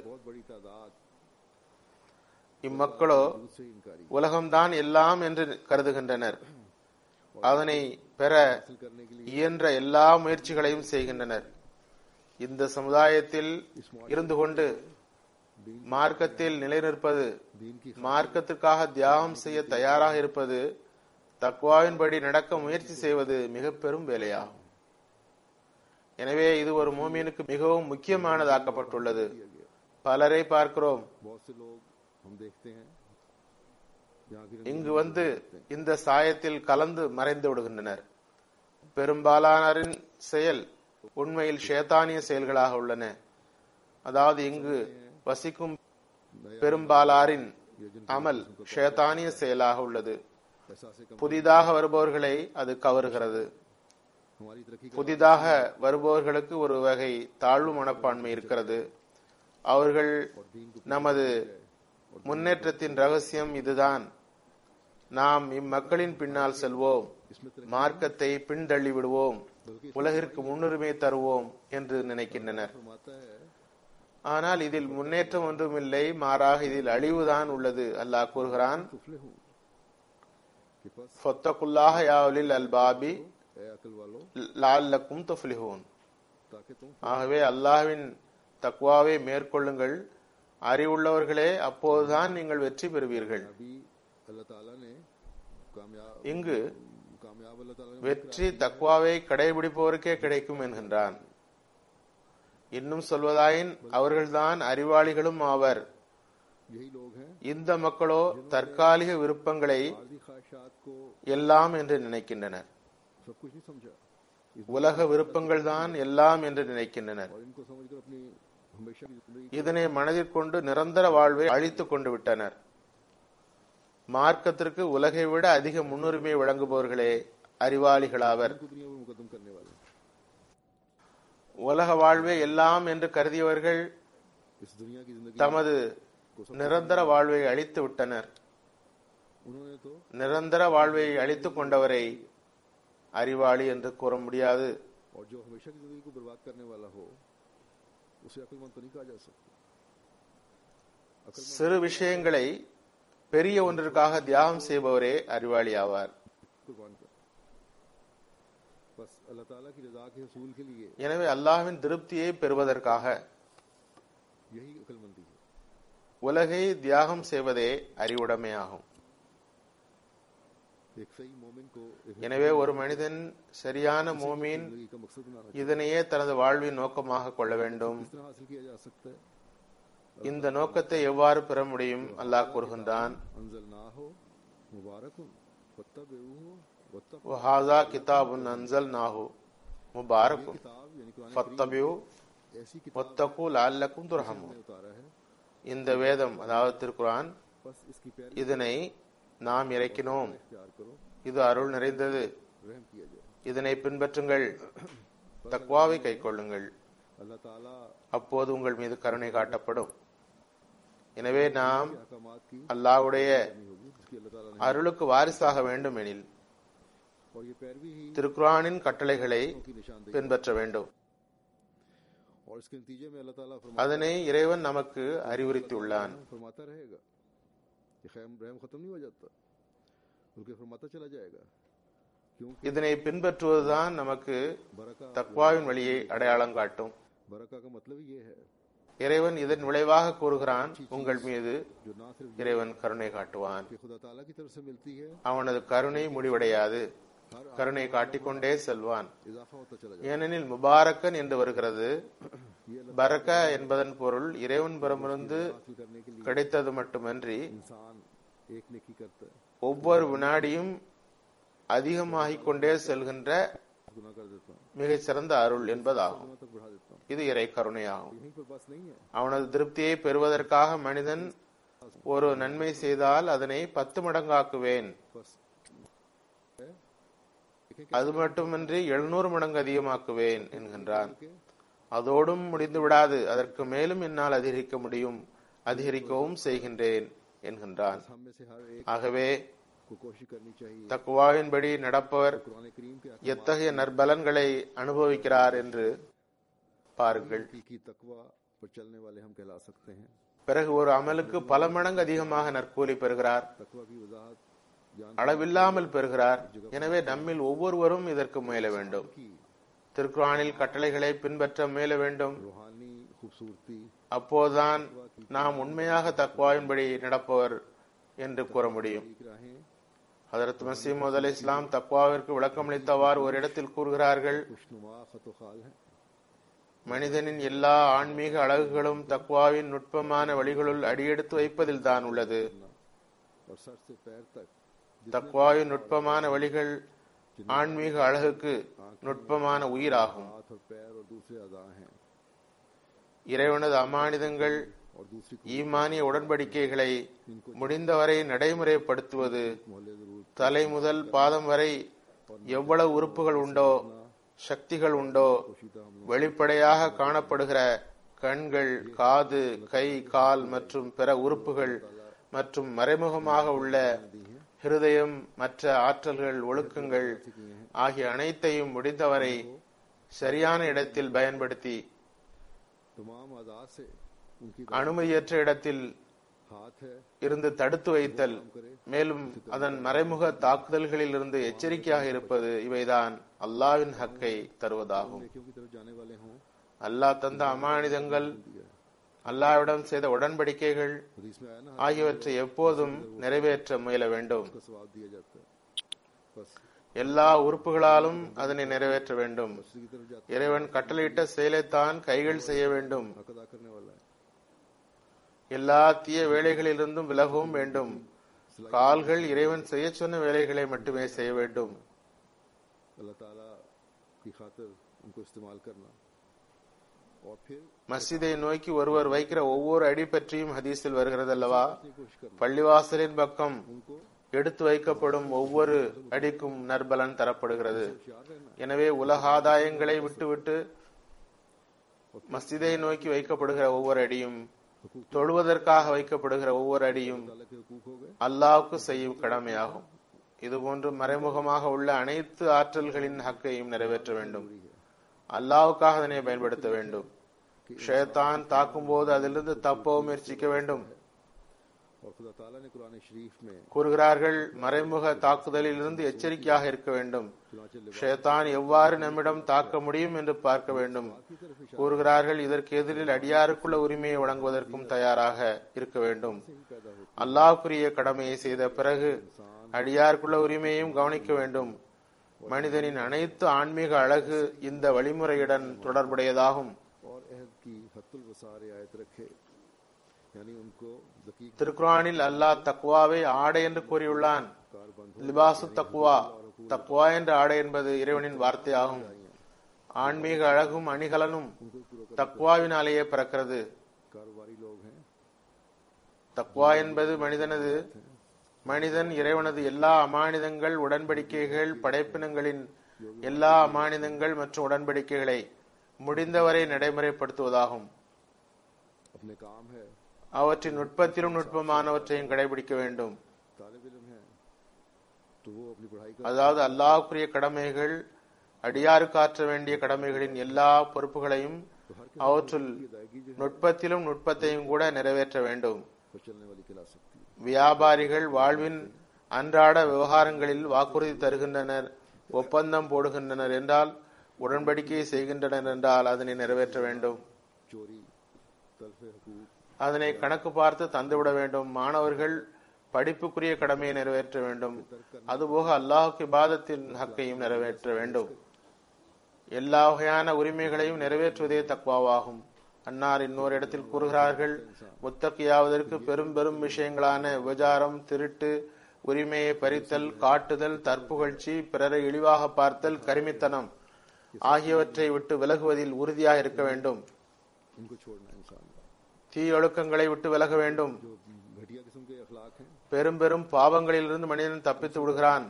இம்மக்களோ உலகம்தான் எல்லாம் என்று கருதுகின்றனர். அதனை பெற இயன்ற எல்லா முயற்சிகளையும் செய்கின்றனர். இந்த சமுதாயத்தில் இருந்து கொண்டு மார்க்கத்தில் நிலைநிற்பது, மார்க்கத்திற்காக தியாகம் செய்ய தயாராக இருப்பது, தக்வாவின்படி நடக்க முயற்சி செய்வது மிக பெரும் வேலையாகும். எனவே இது ஒரு மூமினுக்கு மிகவும் முக்கியமானதாக்கப்பட்டுள்ளது. பலரை பார்க்கிறோம், हम देखते हैं यहाँ की இங்கு வந்து இந்த சாயத்தில் கலந்து மறைந்து விடுகின்றனர். பெரும்பாலானரின் செயல் உண்மையில் ஷேத்தானிய செயல்களாக உள்ளன. அதாவது இங்கு வசிக்கும் பெரும்பாலாரின் அமல் ஷேத்தானிய செயலாக உள்ளது. புதிதாக வருபவர்களை அது கவருகிறது. புதிதாக வருபவர்களுக்கு ஒரு வகை தாழ்வு மனப்பான்மை இருக்கிறது. அவர்கள் நமது முன்னேற்றத்தின் ரகசியம் இதுதான், நாம் இம்மக்களின் பின்னால் செல்வோம், மார்க்கத்தை பின்தள்ளி விடுவோம், உலகிற்கு முன்னுரிமை தருவோம் என்று நினைக்கின்றனர். ஆனால் இதில் முன்னேற்றம் ஒன்றுமில்லை, மாறாக இதில் அழிவுதான் உள்ளது. அல்லாஹ் கூறுகிறான், ஃபத்தகுல்லாஹ யா உலில் அல்பாபி லஅல்லக்கும் துஃப்லிஹூன். ஆகவே அல்லாஹ்வின் தக்வாவை மேற்கொள்ளுங்கள், அறிவுள்ளவர்களே, அப்போதுதான் நீங்கள் வெற்றி பெறுவீர்கள். இங்கு வெற்றி தக்வாவை கடைபிடிப்பவருக்கே கிடைக்கும் என்கின்றான். இன்னும் சொல்வதாயின் அவர்கள்தான் அறிவாளிகளும் ஆவர். இந்த மக்களோ தற்காலிக விருப்பங்களை எல்லாம் என்று நினைக்கின்றனர். உலக விருப்பங்கள் தான் எல்லாம் என்று நினைக்கின்றனர். இதனை மனதிற்கொண்டு நிரந்தர வாழ்வை அழித்துக் கொண்டு விட்டனர். மார்க்கத்திற்கு உலகை விட அதிக முன்னுரிமை வழங்குபவர்களே அறிவாளிகளாவர். உலக வாழ்வே எல்லாம் என்று கருதியவர்கள் தமது நிரந்தர வாழ்வை அழித்து விட்டனர். நிரந்தர வாழ்வை அழித்துக் கொண்டவரை அறிவாளி என்று கூற முடியாது. சிறு விஷயங்களை பெரிய ஒன்றிற்காக தியாகம் செய்பவரே அறிவாளி ஆவார். எனவே அல்லாஹ்வின் திருப்தியை பெறுவதற்காக உலகை தியாகம் செய்வதே அறிவுடைமையாகும். எனவே ஒரு மனிதன் சரியான மோமீன் இதனையே தனது வாழ்வின் நோக்கமாக கொள்ள வேண்டும். இந்த நோக்கத்தை எவ்வாறு பெற முடியும்? அல்லாஹ் கூறுகின்றான், வஹாஸா கிதாபுன் அன்ஸல்நாஹு முபாரக்குன் ஃபத்தபியூ வத்தகு லஅல்லக்கும் துர்ஹமூன். இந்த வேதம், அதாவது திருக்குர்ஆன், இதனை நாம் இறக்கினோம், இது அருள் நிறைந்தது, இதனை பின்பற்றுங்கள், தக்வாவை கைக்கொள்ளுங்கள், அப்போது உங்கள் மீது கருணை காட்டப்படும். எனவே நாம் அல்லாஹ்வுடைய அருளுக்கு வாரிசாக வேண்டும் எனில் திருக்குர்ஆனின் கட்டளைகளை பின்பற்ற வேண்டும். அதனை இறைவன் நமக்கு அறிவுறுத்தியுள்ளான். இதனை பின்பற்றுவதுதான் நமக்கு தக்வாவின் வழியை அடையாளம் காட்டும். இறைவன் இதன் விளைவாக கூறுகிறான், உங்கள் மீது இறைவன் கருணை காட்டுவான். அவனது கருணை முடிவடையாது, கருணை காட்டிக்கொண்டே செல்வான். ஏனெனில் முபாரக்கன் என்று வருகிறது. பரக்க என்பதன் பொருள் இறைவன் புறமிருந்து கிடைத்தது மட்டுமன்றி ஒவ்வொரு வினாடியும் அதிகமாகிக் கொண்டே செல்கின்ற மிகச் சிறந்த அருள் என்பதாகும். இது இறை கருணையாகும். அவனது திருப்தியை பெறுவதற்காக மனிதன் ஒரு நன்மை செய்தால் அதனை 10 மடங்காக்குவேன், அது மட்டுமின்றி 700 மடங்கு அதிகமாக்குவேன் என்கின்றான். அதோடும் முடிந்து விடாது, அதற்கு மேலும் என்னால் அதிகரிக்க முடியும், அதிகரிக்கவும் செய்கின்றேன் என்கின்றான். ஆகவே தக்வாவின்படி நடப்பவர் எத்தகைய நற்பலன்களை அனுபவிக்கிறார் என்று பாருங்கள். பிறகு ஒரு அமலுக்கு பல மடங்கு அதிகமாக நற்கூலி பெறுகிறார், அளவில்லாமல் பெறுகிறார். எனவே நம்மில் ஒவ்வொருவரும் இதற்கு முயல வேண்டும். திருக்குர்ஆனில் கட்டளைகளை பின்பற்ற முயல வேண்டும். அப்போதுதான் நாம் உண்மையாக தக்வாவின்படி நடப்பவர் என்று கூற முடியும். ஹஜ்ரத் மஸீஹ் மவ்ஊத் அலைஹிஸ்ஸலாம் தக்வாவிற்கு விளக்கமளித்தவாறு ஒரு இடத்தில் கூறுகிறார்கள், மனிதனின் எல்லா ஆன்மீக அழகுகளும் தக்வாவின் நுட்பமான வழிகளுள் அடியெடுத்து வைப்பதில்தான் உள்ளது. और सर से पैर तक தக்வாவின் நுட்பமான வழிகள் ஆன்மீக அழகுக்கு நுட்பமான உயிராகும். हाथ और पैर और दूसरे अज़ा हैं இறைவனது அமானிதங்கள் और दूसरी ஈமானிய உடன்படிக்கைகளை முடிந்தவரை நடைமுறைப்படுத்துவது, தலை முதல் பாதம் வரை எவ்வளவு உறுப்புகள் உண்டோ, சக்திகள் உண்டோ, வெளிப்படையாக காணப்படுகிற கண்கள், காது, கை, கால் மற்றும் பிற உறுப்புகள் மற்றும் மறைமுகமாக உள்ள ஹிருதயம், மற்ற ஆற்றல்கள், ஒழுக்கங்கள் ஆகிய அனைத்தையும் முடிந்தவரை சரியான இடத்தில் பயன்படுத்தி तमाम अज़ा से उनकी அனுமதியற்ற இடத்தில் हाथ है இருந்து தடுத்து வைத்தல், மேலும் அதன் மறைமுக தாக்குதல்களில் இருந்து எச்சரிக்கையாக இருப்பது, இவைதான் அல்லாஹ்வின் ஹக்கை தருவதாகும். नेकियों की तरफ जाने वाले हों। அல்லாஹ் தந்த அமானிதங்கள், அல்லாஹ்விடம் செய்த உடன்படிக்கைகள் हदीस में आया ना ஆகியவற்றை எப்போதும் நிறைவேற்ற முயல வேண்டும். का सवाब दिया जाता है बस எல்லா உறுப்புகளாலும் அதனை நிறைவேற்ற வேண்டும். दूसरी की तरफ जाता இறைவன் கட்டளையிட்ட செயலைத்தான் கைகள் செய்ய வேண்டும். हक अदा करने वाला है। எல்லா தீய வேலைகளிலிருந்தும் விலகவும் வேண்டும். கால்கள் இறைவன் செய்ய சொன்ன வேலைகளை மட்டுமே செய்ய வேண்டும். अल्लाह ताला की खातिर उनको इस्तेमाल करना और फिर மஸ்ஜிதை நோக்கி ஒருவர் வைக்கிற ஒவ்வொரு அடி பற்றியும் ஹதீஸில் வருகிறது அல்லவா? अपनी कोशिश करना பள்ளிவாசலின் பக்கம் उनको எடுத்து வைக்கப்படும் ஒவ்வொரு அடிக்கும் நற்பலன் தரப்படுகிறது. होशियार रहना எனவே உலக ஆதாயங்களை விட்டுவிட்டு மஸ்ஜிதை நோக்கி வைக்கப்படுகிற ஒவ்வொரு அடியும், தொழுவதற்காக வைக்கப்படுகிற ஒவ்வொரு அடியும் ताला के हुकूक हो गए அல்லாஹ்வுக்கு செய்யும் கடமையாகும். இதுபோன்று மறைமுகமாக உள்ள அனைத்து ஆற்றல்களின் ஹக்கையும் நிறைவேற்ற வேண்டும். அல்லாஹ்வுக்காக அதனை பயன்படுத்த வேண்டும். ஷைத்தான் தாக்கும் போது அதிலிருந்து தப்பவும் முயற்சிக்க வேண்டும். और खुदा ताला ने कुरान शरीफ में கூறுகிறார்கள், மறைமுக தாக்குதலில் இருந்து எச்சரிக்கையாக இருக்க வேண்டும். चुनाचे ஷைத்தான் எவ்வாறு நம்மிடம் தாக்க முடியும் என்று பார்க்க வேண்டும். கூறுகிறார்கள், இதற்கு எதிரில் அடியாருக்குள்ள உரிமையை வழங்குவதற்கும் தயாராக இருக்க வேண்டும். அல்லாஹ்வுக்குரிய கடமையை செய்த பிறகு அடியாருக்குள்ள உரிமையையும் கவனிக்க வேண்டும். மனிதனின் அனைத்து ஆன்மீக அழகு இந்த வழிமுறையுடன் தொடர்புடையதாகும். और अहद की हत्तुल वसा रियायत रखे यानी उनको दकीक திருக்குர்ஆனில் அல்லாஹ் தக்வாவை ஆடை என்று கூறியுள்ளான். லிபாசு தக்வா, தக்வா என்ற ஆடை என்பது இறைவனின் வார்த்தையாகும். ஆன்மீக அழகும் அணிகலனும் தக்வாவினாலேயே பிறக்கிறது. कारोबारी लोग हैं தக்வா என்பது மனிதன் இறைவனது எல்லா அமானிதங்கள், உடன்படிக்கைகள், படைப்பினங்களின் எல்லா அமானிதங்கள் மற்றும் உடன்படிக்கைகளை முடிந்தவரை நடைமுறைப்படுத்துவதாகும். अपने काम है அவற்றின் நுட்பத்திலும் நுட்பமானவற்றையும் கடைபிடிக்க வேண்டும். तालिब इल्म है तो वो अपनी पढ़ाई का அதாவது அல்லாஹ்வுக்குரிய கடமைகள், அடியாருக்கு ஆற்ற வேண்டிய கடமைகளின் எல்லா பொறுப்புகளையும் அவற்றுள் நுட்பத்திலும் நுட்பத்தையும் கூட நிறைவேற்ற வேண்டும். पर चलने वाली खिला सकती है வியாபாரிகள் வாழ்வின் அன்றாட விவகாரங்களில் வாக்குறுதி தருகின்றனர், ஒப்பந்தம் போடுகின்றனர் என்றால், உடன்படிக்கை செய்கின்றனர் என்றால் அதனை நிறைவேற்ற வேண்டும். चोरी तलफे हुकूक அதனை கணக்கு பார்த்து தந்துவிட வேண்டும். மாணவர்கள் படிப்புக்குரிய கடமையை நிறைவேற்ற வேண்டும். அதுபோக அல்லாஹ்வுக்கு இபாதத்தின் ஹக்கையும் நிறைவேற்ற வேண்டும். எல்லா வகையான உரிமைகளையும் நிறைவேற்றுவதே தக்வாவாகும். அன்னார் இன்னொரு இடத்தில் கூறுகிறார்கள், முத்தகியாவதற்கு பெரும் பெரும் விஷயங்களான விபச்சாரம், திருட்டு, உரிமையை பறித்தல், காட்டுதல், தற்புகழ்ச்சி, பிறரை இழிவாக பார்த்தல், கருமித்தனம் ஆகியவற்றை விட்டு விலகுவதில் உறுதியாக இருக்க வேண்டும். इनको छोड़ना इंसान தீயொழுக்கங்களை விட்டு விலக வேண்டும். जो घटिया किस्म के अखलाक हैं பெரும் பெரும் பாவங்களிலிருந்து மனிதன் தப்பித்து விடுகிறான்.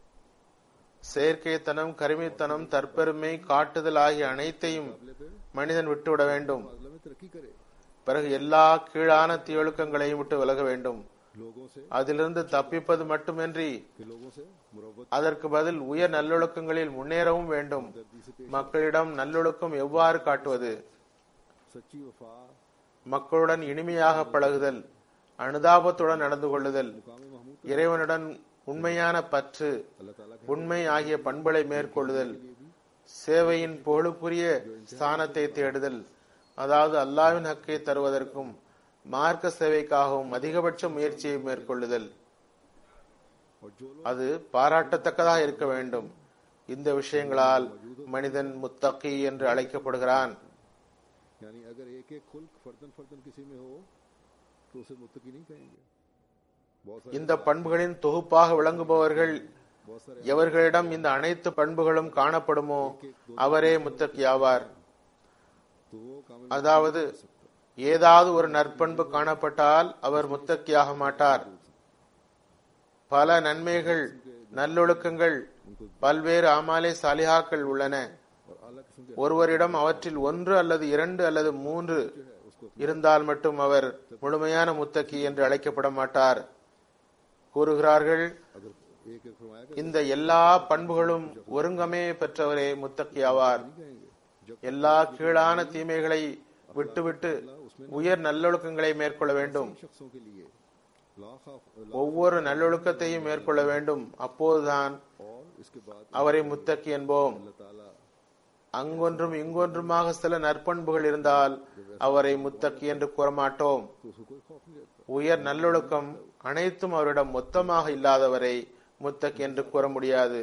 செயற்கைத்தனம், கருமித்தனம், தற்பெருமை, காட்டுதல் ஆகிய அனைத்தையும் மனிதன் விட்டுவிட வேண்டும். अगला में तरक्की करे பிறகு எல்லா கீழான தீயொழுக்கங்களையும் விட்டு விலக வேண்டும். लोगों से அதிலிருந்து தப்பிப்பது மட்டுமின்றி कि लोगों से मुरव्वत அதற்கு பதில் உயர் நல்லொழுக்கங்களில் முன்னேறவும் வேண்டும். மக்களிடம் நல்லொழுக்கம் எவ்வாறு காட்டுவது? सच्ची वफा மக்களுடன் இனிமையாக பழகுதல், அனுதாபத்துடன் நடந்து கொள்ளுதல், मुकाम महमूद இறைவனுடன் உண்மையான பற்று, अल्लाह ताला के உண்மை ஆகிய பண்புகளை மேற்கொள்ளுதல், சேவையின் புகழுக்குரிய ஸ்தானத்தை தேடுதல், அதாவது அல்லாஹ்வின் ஹக்கை தருவதற்கும் மார்க்க சேவைக்காகவும் அதிகபட்ச முயற்சியை மேற்கொள்ளுதல், और जो लोग அது பாராட்டத்தக்கதாக இருக்க வேண்டும். இந்த விஷயங்களால் மனிதன் முத்தகி என்று அழைக்கப்படுகிறான். यानी अगर एक एक खुल्क फर्दन फर्दन किसी में हो तो उसे मुत्तकी नहीं कहेंगे। இந்த பண்புகளின் தொகுப்பாக விளங்குபவர்கள் எவர்களிடம் இந்த அனைத்து பண்புகளும் காணப்படுமோ அவரே முத்தகி ஆவார். அதாவது ஏதாவது ஒரு நற்பண்பு காணப்பட்டால் அவர் முத்தக்கியாக மாட்டார். பல நன்மைகள், நல்லொழுக்கங்கள், பல்வேறு அமாலே சாலிஹாக்கள் உள்ளன. ஒருவரிடம் அவற்றில் 1 அல்லது 2 அல்லது 3 இருந்தால் மட்டும் அவர் முழுமையான முத்தகி என்று அழைக்கப்பட மாட்டார். கூறுகிறார்கள், இந்த எல்லா பண்புகளும் ஒருங்கமே பெற்றவரே முத்தகி ஆவார். எல்லா கீழான தீமைகளை விட்டுவிட்டு உயர் நல்லொழுக்கங்களை மேற்கொள்ள வேண்டும். ஒவ்வொரு நல்லொழுக்கத்தையும் மேற்கொள்ள வேண்டும். அப்போதுதான் அவரை முத்தகி என்போம். அங்கொன்றும் இங்கொன்றுமாக சில நற்பண்புகள் இருந்தால் அவரை முத்தகி என்று கூறமாட்டோம். உயர் நல்லொழுக்கம் அனைத்தும் அவரிடம் மொத்தமாக இல்லாதவரை முத்தகி என்று கூற முடியாது.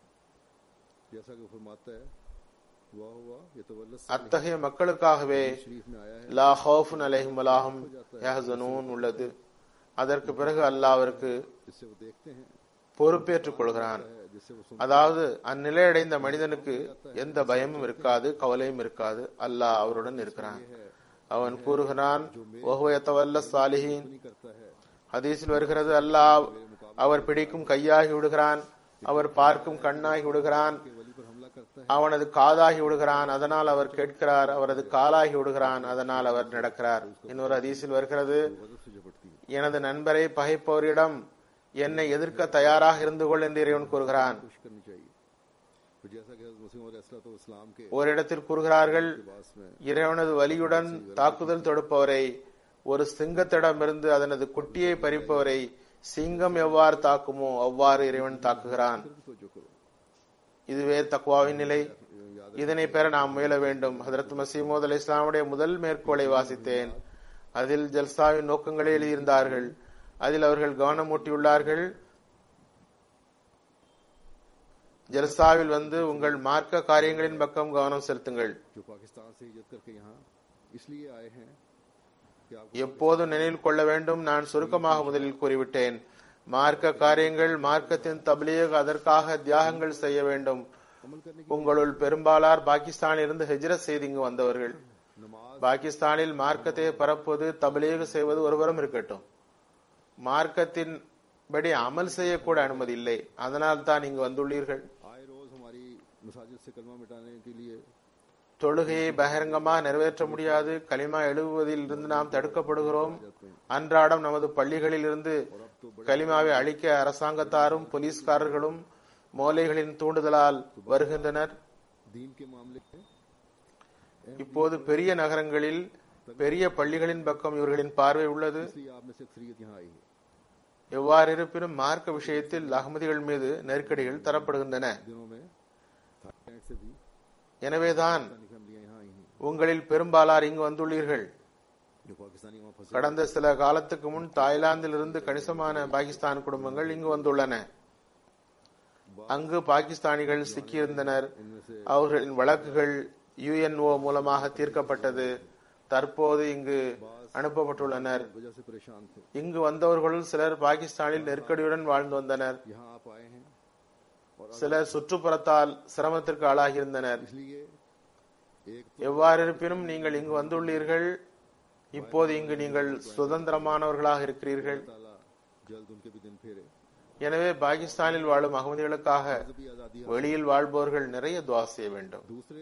அத்தகைய மக்களுக்காகவே லா ஹவுஃபுன் அலைஹிம் வலா ஹும் யஹ்ஸனூன் உள்ளது. அதற்கு பிறகு அல்லாஹ்விற்கு பொறுப்பேற்றுக் கொள்கிறான். அதாவது அந்நிலையடைந்த மனிதனுக்கு எந்த பயமும் இருக்காது, கவலையும் இருக்காது. அல்லாஹ் அவருடன் இருக்கிறான். அவன் கூறுகிறான், வஹுவ யதவல்ல ஸாலிஹீன். ஹதீஸில் வருகிறது, அல்லாஹ் அவர் பிடிக்கும் கையாகி விடுகிறான், அவர் பார்க்கும் கண்ணாகி விடுகிறான், அவனது காதாகி விடுகிறான், அதனால் அவர் கேட்கிறார், அவரது காலாகி விடுகிறான், அதனால் அவர் நடக்கிறார். இன்னொரு ஹதீஸில் வருகிறது, எனது நண்பரை பகைப்பவரிடம் என்னை எதிர்க்க தயாராக இருந்து கொள் என்று இறைவன் கூறுகிறான். ஓரிடத்தில் கூறுகிறார்கள், இறைவனது வலியுடன் தாக்குதல் தொடுப்பவரை, ஒரு சிங்கத்திடமிருந்து அதனது குட்டியை பறிப்பவரை சிங்கம் எவ்வாறு தாக்குமோ அவ்வாறு இறைவன் தாக்குகிறான். இதுவே தக்வாவின் நிலை. இதனை பெற நாம் முயல வேண்டும். ஹதரத் மஸீஹ் மவ்ஊத் அலைஹிஸ்ஸலாமுடைய முதல் மேற்கோளை வாசித்தேன். அதில் ஜல்சாவின் நோக்கங்களை எழுதியிருந்தார்கள். அதில் அவர்கள் கவனமூட்டியுள்ளார்கள், ஜல்சாவில் வந்து உங்கள் மார்க்க காரியங்களின் பக்கம் கவனம் செலுத்துங்கள். எப்போதும் நினைவில் கொள்ள வேண்டும், நான் சுருக்கமாக முதலில் கூறிவிட்டேன், மார்க்க காரியங்கள், மார்க்கத்தின் தப்லீக், அதற்காக தியாகங்கள் செய்ய வேண்டும். உங்களுள் பெரும்பாலார் பாகிஸ்தானில் இருந்து ஹிஜ்ரத் செய்து இங்கு வந்தவர்கள். பாகிஸ்தானில் மார்க்கத்தை பரப்புவது, தப்லீக் செய்வது ஒருவரும் இருக்கட்டும், மார்க்கத்தின் படி அமல் செய்யக்கூட அனுமதி இல்லை. அதனால் தான் இங்கு வந்துள்ளீர்கள். தொழுகையை பகிரங்கமாக நிறைவேற்ற முடியாது. கலிமா எழுதுவதில் இருந்து நாம் தடுக்கப்படுகிறோம். அன்றாடம் நமது பள்ளிகளில் இருந்து கலிமாவை அழிக்க அரசாங்கத்தாரும் போலீஸ்காரர்களும் மோலைகளின் தூண்டுதலால் வருகின்றனர். இப்போது பெரிய நகரங்களில் பெரிய பள்ளிகளின் பக்கம் இவர்களின் பார்வை உள்ளது. எவ்வாறு இருப்பினும் மார்க்க விஷயத்தில் அகமதிகள் மீது நெருக்கடிகள் தரப்படுகின்றன. எனவேதான் உங்களில் பெரும்பாலார் இங்கு வந்துள்ளீர்கள். கடந்த சில காலத்துக்கு முன் தாய்லாந்தில் இருந்து கணிசமான பாகிஸ்தான் குடும்பங்கள் இங்கு வந்துள்ளன. அங்கு பாகிஸ்தானிகள் சிக்கியிருந்தனர். அவர்களின் வழக்குகள் UNO மூலமாக தீர்க்கப்பட்டது. தற்போது இங்கு அனுப்பப்பட்டுள்ளனர். இங்கு வந்தவர்களுள் சிலர் பாகிஸ்தானில் நெருக்கடியுடன் வாழ்ந்து வந்தனர். சிலர் சுற்றுப்புறத்தால் சிரமத்திற்கு ஆளாகியிருந்தனர். எவ்வாறு இருப்பினும் நீங்கள் இங்கு வந்துள்ளீர்கள். இப்போது இங்கு நீங்கள் சுதந்திரமானவர்களாக இருக்கிறீர்கள். எனவே பாகிஸ்தானில் வாழும் அகமதிகளுக்காக வெளியில் வாழ்பவர்கள் நிறைய துஆ செய்ய வேண்டும்.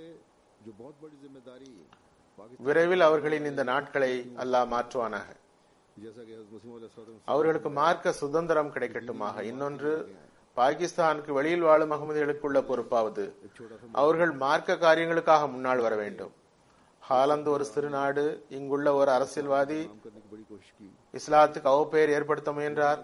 விரைவில் அவர்களின் இந்த நாட்களை அல்லாஹ் மாற்றுவானாக. அவர்களுக்கு மார்க்க சுதந்திரம் கிடைக்கட்டுமாக. இன்னொன்று, பாகிஸ்தானுக்கு வெளியில் வாழும் அகமதிகளுக்கு உள்ள பொறுப்பாவது அவர்கள் மார்க்க காரியங்களுக்காக முன்னால் வர வேண்டும். ஹாலந்து ஒரு சிறு நாடு. இங்குள்ள ஒரு அரசியல்வாதி இஸ்லாத்துக்கு அவப்பெயர் ஏற்படுத்த முயன்றார்.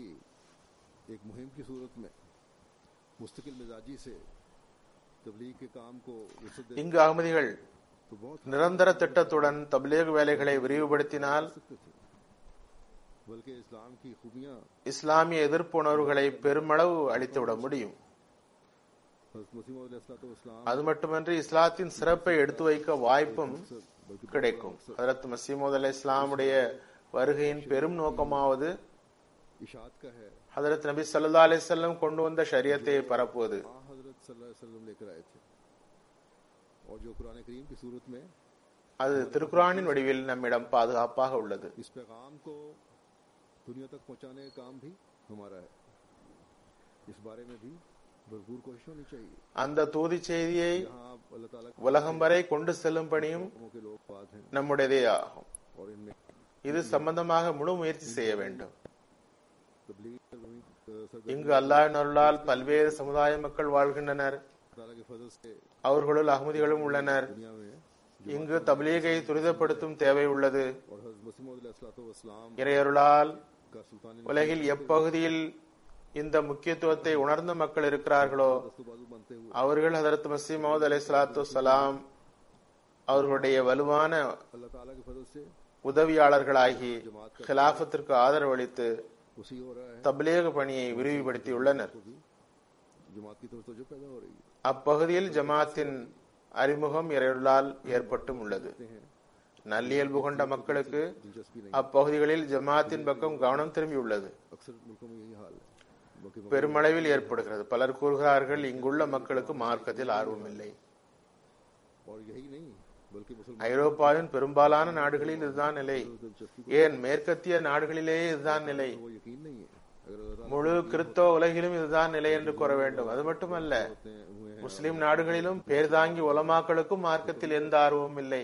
இங்கு அகமதிகள் நிரந்தர திட்டத்துடன் தப்லீக் வேலைகளை விரிவுபடுத்தினால் இஸ்லாமிய எதிர்ப்பு உணர்வுகளை பெருமளவு அளித்துவிட முடியும். हज़रत मसीह मौऊद अलैहिस्सलाम அது மட்டுமன்றி இஸ்லாத்தின் சிறப்பை எடுத்து வைக்க வாய்ப்பும் கிடைக்கும். ஹஜரத் மஸீஹ் மவ்ஊத் அலைஹிஸ்ஸலாமுடைய வருகையின் பெரும் நோக்கமாவது इशात का है। ஹஜரத் நபி ஸல்லல்லாஹு அலைஹி வஸல்லம் கொண்டு வந்த ஷரியத்தை பரப்புவது. हज़रत सल्लल्लाहु अलैहि वसल्लम लेकर आए थे और जो कुरान करीम की सूरत में அது திருக்குரானின் வடிவில் நம்மிடம் பாதுகாப்பாக உள்ளது. इस पैगाम को दुनिया तक पहुंचाने का काम भी हमारा है। इस बारे में भी भरपूर कोशिश होनी चाहिए। அந்த தூதி செய்தியை यहाँ अल्लाह ताला உலகம் வரை கொண்டு செல்லும் பணியும் के लोग बात हैं நம்முடையதே ஆகும். और इनमें இது சம்பந்தமாக முழு முயற்சி செய்ய வேண்டும். तबलीग இங்கு அல்லாஹ்வின் அருளால் பல்வேறு சமுதாய மக்கள் வாழ்கின்றனர். ताला के फजल से அவர்களுள் அஹ்மதிகளும் உள்ளனர். दुनिया में இங்கு தப்லீகை துரிதப்படுத்தும் தேவை உள்ளது. और हज़रत मसीह मौऊद अलैहिस्सलाम இறையருளால் का सुल्तानी உலகில் எப்பகுதியில் இந்த முக்கியத்துவத்தை உணர்ந்த மக்கள் இருக்கிறார்களோ दस्तबाजू बनते हुए அவர்கள் ஹஜரத் மஸீஹ் மவ்ஊத் அலைஹிஸ்ஸலாத்து வஸ்ஸலாம் அவர்களுடைய வலுவான अल्लाह ताला के फजल से உதவியாளர்களாகி கிலாஃபத்திற்கு ஆதரவளித்து उसी हो रहा है। தப்லீக் பணியை விரிவுபடுத்தியுள்ளனர். जमात की तरफ जो पैदा हो रही है அப்பகுதியில் ஜமாத்தின் அறிமுகம் இறையருளால் ஏற்பட்டும் உள்ளது. நல்லியல்பு கொண்ட மக்களுக்கு दिलचस्पी नहीं। அப்பகுதிகளில் ஜமாத்தின் பக்கம் கவனம் திரும்பியுள்ளது. अक्सर मुल्कों में यही हाल है। बाकी பெருமளவில் ஏற்படுகிறது. பலர் கூறுகிறார்கள் இங்குள்ள மக்களுக்கு மார்க்கத்தில் ஆர்வம் இல்லை. और यही नहीं बल्कि मुसलमान ஐரோப்பாவின் பெரும்பாலான நாடுகளில் இதுதான் நிலை. ஏன் மேற்கத்திய நாடுகளிலேயே இதுதான் நிலை. वो यकीन नहीं है। अगर अल्लाह முழு கிறிஸ்தவ உலகிலும் இதுதான் நிலை என்று கூற வேண்டும். அது மட்டுமல்ல, हुए हैं முஸ்லிம் நாடுகளிலும் பேர்தாங்கி உலமாக்களுக்கும் மார்க்கத்தில் எந்த ஆர்வமும் இல்லை.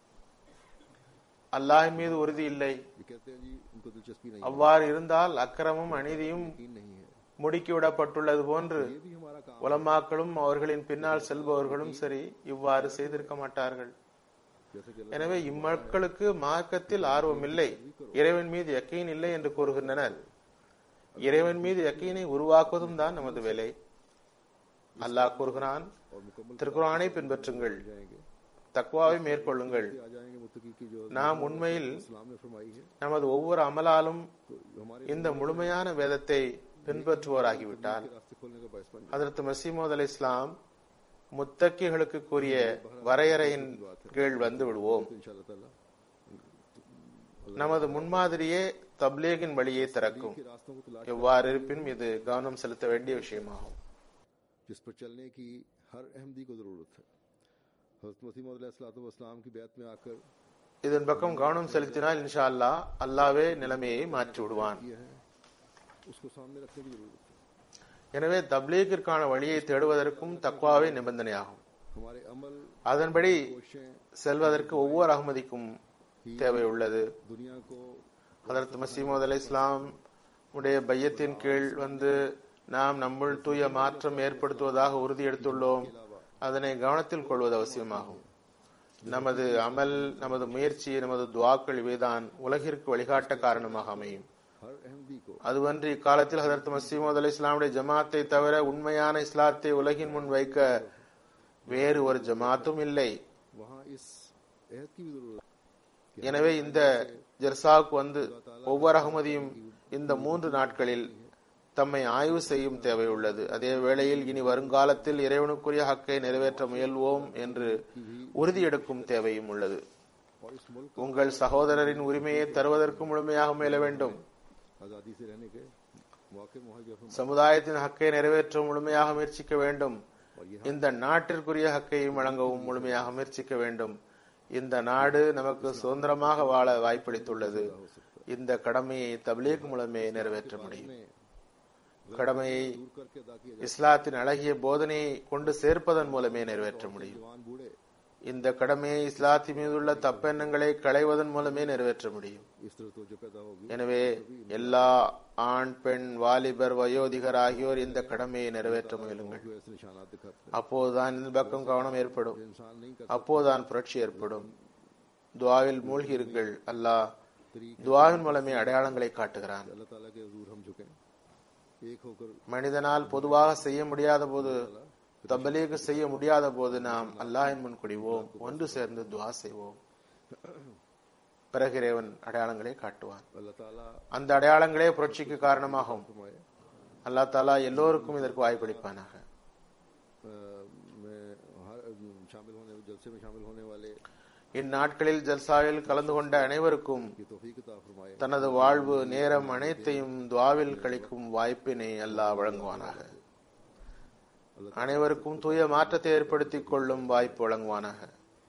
அல்லாஹ்வின் மீது உறுதி இல்லை. ये कहते हैं जी उनको दिलचस्पी नहीं அவ்வாறு இருந்தால் அக்கிரமும் அநீதியும் यकीन नहीं है। முடுக்கிவிடப்பட்டுள்ளது போன்று ये भी हमारा काम உலமாக்களும் அவர்களின் பின்னால் செல்பவர்களும் சரி இவ்வாறு செய்திருக்க மாட்டார்கள். जैसे कि எனவே இம்மக்களுக்கு மார்க்கத்தில் ஆர்வம் இல்லை, இறைவன் மீது யக்கீன் இல்லை என்று கூறுகின்றனர். இறைவன் மீது யக்கீனை உருவாக்குவதும் தான் நமது வேலை. அல்லாஹ் கூறுகிறான், और मुकम्मल திருக்குரானை பின்பற்றுங்கள், जाएंगे தக்வாவை மேற்கொள்ளுங்கள். आ जाएंगे मुत्तकी की जो நாம் உண்மையில் इस्लाम ने फरमाई है। நமது ஒவ்வொரு அமலாலும் तो हमारे இந்த முழுமையான வேதத்தை பின்பற்றுவோராகிவிட்டால் रास्ते खोलने का बायस बन ஹஜரத் மஸீஹ் மவ்ஊத் அலைஹிஸ்ஸலாம் முத்தக்கிகளுக்கு கூறிய வரையறையின் கீழ் வந்து விடுவோம். जाए इंशाअल्लाह ताला நமது முன்மாதிரியே தப்லீகின் வழியை திறக்கும். के रास्तों को तलाश எவ்வாறு இருப்பினும் இது கவனம் செலுத்த வேண்டிய விஷயமாகும். जिस पर चलने की हर अहमदी को जरूरत है। हज़रत मसीह मौऊद अलैहिस्सलाम की बैत में आकर இதன் பக்கம் கவனம் செலுத்தினால் இன்ஷா அல்லாஹ் அல்லாஹ்வே நிலைமையை மாற்றி விடுவான். किया है उसको सामने रखने की जरूरत है। எனவே தப்லீகிற்கான வழியை தேடுவதற்கும் தக்வாவே நிபந்தனையாகும். हमारे अमल அதன்படி कोशिशें செல்வதற்கு ஒவ்வொரு அகமதிக்கும் தேவை உள்ளது. दुनिया को ஹஜரத் மஸீஹ் மவ்ஊத் அலைஹிஸ்ஸலாம் உடைய பையத்தின் கீழ் வந்து நாம் நம்முள் தூய மாற்றம் ஏற்படுத்துவதாக உறுதி எடுத்துள்ளோம். அதனை கவனத்தில் கொள்வது அவசியமாகும். நமது அமல், நமது முயற்சி, நமது துஆக்கள் இவைதான் உலகிற்கு வழிகாட்ட காரணமாக அமையும். हर अहमदी को அதுவன்றி இக்காலத்தில் ஹஜரத் மஸீஹ் மவ்ஊத் அலைஹிஸ்ஸலாமுடைய ஜமாத்தை தவிர உண்மையான இஸ்லாத்தை உலகின் முன் வைக்க வேறு ஒரு ஜமாத்தும் இல்லை. वहाँ इस अहद की भी जरूरत है। எனவே இந்த ஜர்சாவுக்கு வந்து ஒவ்வொரு அகமதியும் இந்த 3 நாட்களில் தம்மை ஆய்வு செய்யும் தேவை உள்ளது. அதே வேளையில் இனி வருங்காலத்தில் இறைவனுக்குரிய ஹக்கை நிறைவேற்ற முயல்வோம் என்று உறுதி எடுக்கும் தேவையும் உள்ளது. और इस मुल्क உங்கள் சகோதரரின் உரிமையை தருவதற்கு முழுமையாக முயல வேண்டும். आज़ादी से रहने के मौके मुहैया फरमाए। சமுதாயத்தின் ஹக்கை நிறைவேற்ற முழுமையாக முயற்சிக்க வேண்டும். இந்த நாட்டிற்குரிய ஹக்கையும் வழங்கவும் முழுமையாக முயற்சிக்க வேண்டும். இந்த நாடு நமக்கு சுதந்திரமாக வாழ வாய்ப்பளித்துள்ளது. இந்த கடமையை தப்லீக் மூலமே நிறைவேற்ற முடியும். கடமையை दूर करके अदा किया இஸ்லாத்தின் அழகிய போதனையை கொண்டு சேர்ப்பதன் மூலமே நிறைவேற்ற முடியும். जवान बूढ़े இந்த கடமையை இஸ்லாத்தின் மீதுள்ள தப்பெண்ணங்களை களைவதன் மூலமே நிறைவேற்ற முடியும். इस तरह तो जो पैदा होगी எனவே எல்லா ஆண், பெண், வாலிபர், வயோதிகர் ஆகியோர் இந்த கடமையை நிறைவேற்ற முயலுங்கள். जो ऐसे निशानात दिखाते हैं அப்போதுதான் இந்த பக்கம் கவனம் ஏற்படும். इंसान नहीं कर அப்போதுதான் புரட்சி ஏற்படும். துஆவில் மூழ்கி இருங்கள். அல்லாஹ் துஆவின் மூலமே அடையாளங்களை காட்டுகிறான். अल्लाह ताला के हुजूर हम झुकें एक होकर மனிதனால் பொதுவாக செய்ய முடியாத போது, தப்லீக் செய்ய முடியாத போது நாம் அல்லாஹ்வின் முன் குடிவோம், ஒன்று சேர்ந்து துஆ செய்வோம். பிறகு இறைவன் அடையாளங்களை காட்டுவான். अल्लाह ताला அந்த அடையாளங்களே புரட்சிக்கு காரணமாகும். फरमाए அல்லாஹ் தஆலா எல்லோருக்கும் இதற்கு வாய்ப்பளிப்பானாக. இந்நாட்களில் ஜல்சாவில் கலந்து கொண்ட அனைவருக்கும் தனது வாழ்வு நேரம் அனைத்தையும் துஆவில் கழிக்கும் வாய்ப்பினை அல்லாஹ் வழங்குவானாக. அனைவருக்கும் தூய மாற்றத்தை ஏற்படுத்திக் கொள்ளும் வாய்ப்பு வழங்குவானாக.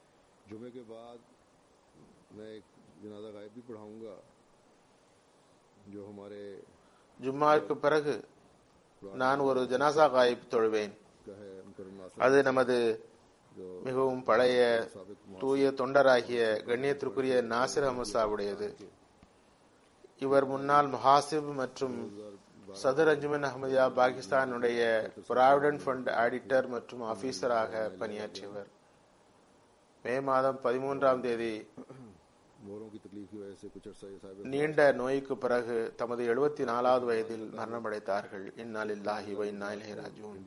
ஜும்மாவுக்கு பிறகு நான் ஒரு ஜனாசா காயிப் தொழுவேன். அது நமது மிகவும் பழைய தூய தொண்டராகிய கண்ணியத்திற்குரிய நாசிர் அஹமது சாவுடையது. இவர் முன்னாள் முஹாசிப் மற்றும் சதர் அஞ்சுமன் அஹமதியா பாகிஸ்தானுடைய ப்ராவிடன்ட் ஃபண்ட் ஆடிட்டர் மற்றும் ஆபீசராக பணியாற்றியவர். மே மாதம் 13ஆம் தேதி நீண்ட நோய்க்கு பிறகு தமது 74வது வயதில் மரணமடைந்தார்கள். இன்னா லில்லாஹி வ இன்னா இலைஹி ராஜிஊன்.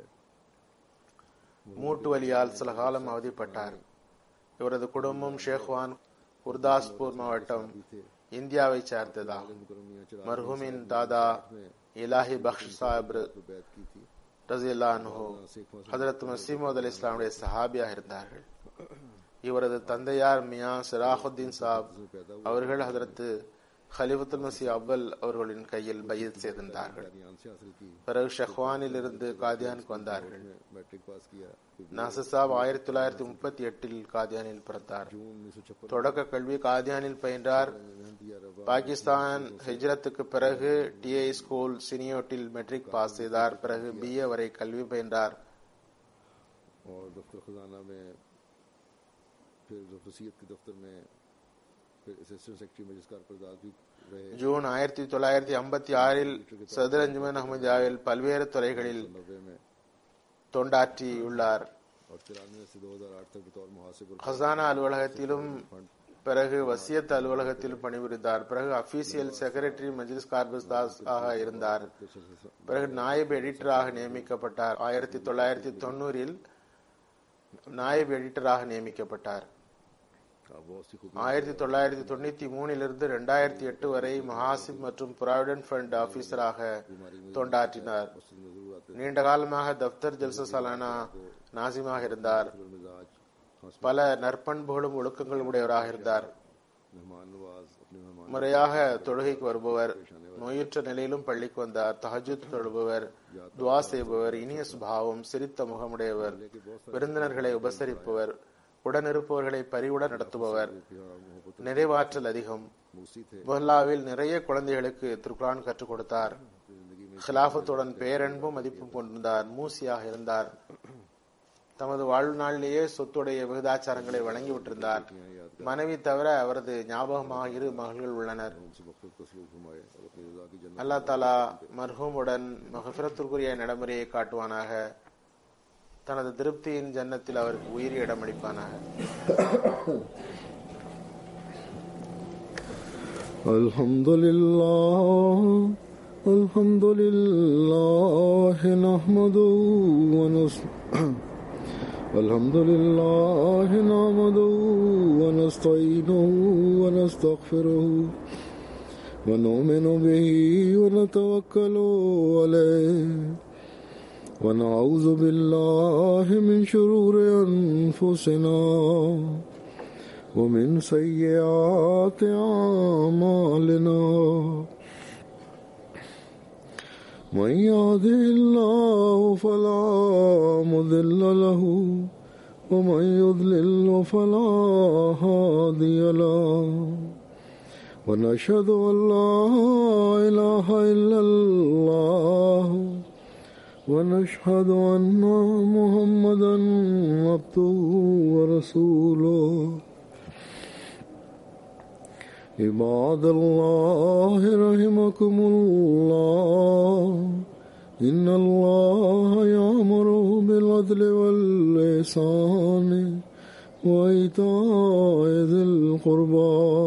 மூட்டு வலியால் சில காலம் அவதிப்பட்டார். இவரது குடும்பம் ஷேக்வான் குர்தாஸ்பூர் மாவட்டம் இந்தியாவை சேர்ந்ததாகும். மர்ஹூமின் தாதா இலாஹி பக்ஷ் சாஹிப் ரஸியல்லாஹு அன்ஹு ஹஜ்ரத் மஸீஹ் மவ்ஊத் அலைஹிஸ்ஸலாமுடைய சஹாபியாக இருந்தார்கள். இவரது தந்தையார் மியா சிராஹுத்தீன் சாப் அவர்கள் ஹஜ்ரத் ஹலிஃபத்துல் மஸீஹ் அவ்வல் அவர்களின் கையில் பைஅத் செய்திருந்தார்கள். பிறகு ஷெஹ்வானில் இருந்து காதியானுக்கு வந்தார்கள். நாசிர் சாப் 1938 காதியானில் பிறந்தார். தொடக்க கல்வி காதியானில் பயின்றார். பாகிஸ்தான் ஹிஜ்ரத்துக்கு பிறகு டிஐ ஸ்கூல் சினியோட்டில் மெட்ரிக் பாஸ் செய்தார். பிறகு BA வரை கல்வி பயின்றார். ஜூன் 1956 சதர் அஞ்சுமன் அஹமதியாவில் பல்வேறு துறைகளில் தொண்டாற்றியுள்ளார். ஹசானா அலுவலகத்திலும் பிறகு வசியத் அலுவலகத்திலும் பணிபுரிந்தார். பிறகு அபிஷியல் செக்ரட்டரி மஜ்லிஸ் கார்பஸ்தாஸ் ஆக இருந்தார். பிறகு நாயிப் எடிட்டராக நியமிக்கப்பட்டார். 1990 நாயிப் எடிட்டராக நியமிக்கப்பட்டார். 1993 2008 வரை மஹாசிப் மற்றும் ப்ராவிடன்ட் ஃபண்ட் ஆபீசராக தொண்டாற்றினார். நீண்ட காலமாக தப்தர் ஜல்சா சாலானா நாசிமாக இருந்தார். பல நற்பண்புகளும் ஒழுக்கங்களும் உடையவராக இருந்தார். முறையாக தொழுகைக்கு வருபவர், நோயுற்ற நிலையிலும் பள்ளிக்கு வந்தார், தஹஜ்ஜுத் தொழுபவர், துவா செய்பவர், இனிய சுபாவம், சிரித்த முகமுடையவர், விருந்தினர்களை உபசரிப்பவர், உடனிருப்பவர்களை பரிவுடன் நடத்துபவர், நிறைவாற்றல் அதிகம். முஹல்லாவில் நிறைய குழந்தைகளுக்கு திருக்குர்ஆன் கற்றுக் கொடுத்தார். ஹிலாஃபத்துடன் பேரன்பும் மதிப்பும் கொண்டிருந்தார். மூசியாக இருந்தார். தமது வாழ்நாளிலேயே சொத்துடைய விகிதாச்சாரங்களை வழங்கிவிட்டிருந்தார். மனைவி தவிர அவரது ஞாபகமாக 2 மகள்கள் உள்ளனர். அல்லாஹ் தஆலா மர்ஹூமுடன் மக்ஃபிரத்திற்குரிய நடைமுறையை காட்டுவானாக. தனது திருப்தியின் ஜன்னத்தில் அவருக்கு உயிரி இடமளிப்பானாக. அல்ஹம்துலில்லாஹ் நஹ்மதுஹு வ நஸ்தஈனுஹு வ நஸ்தக்ஃபிருஹு வ நு'மினு பிஹி வ நதவக்கலு அலைஹி ونعوذ بالله من شرور أنفسنا ومن سيئات أعمالنا من يهده الله فلا مضل له ومن يضلل فلا هادي له ونشهد أن لا إله إلا الله ونشهد أن محمدا عبده ورسوله عباد الله رحمكم الله إن الله يأمر بالعدل والإحسان وإيتاء ذي القربى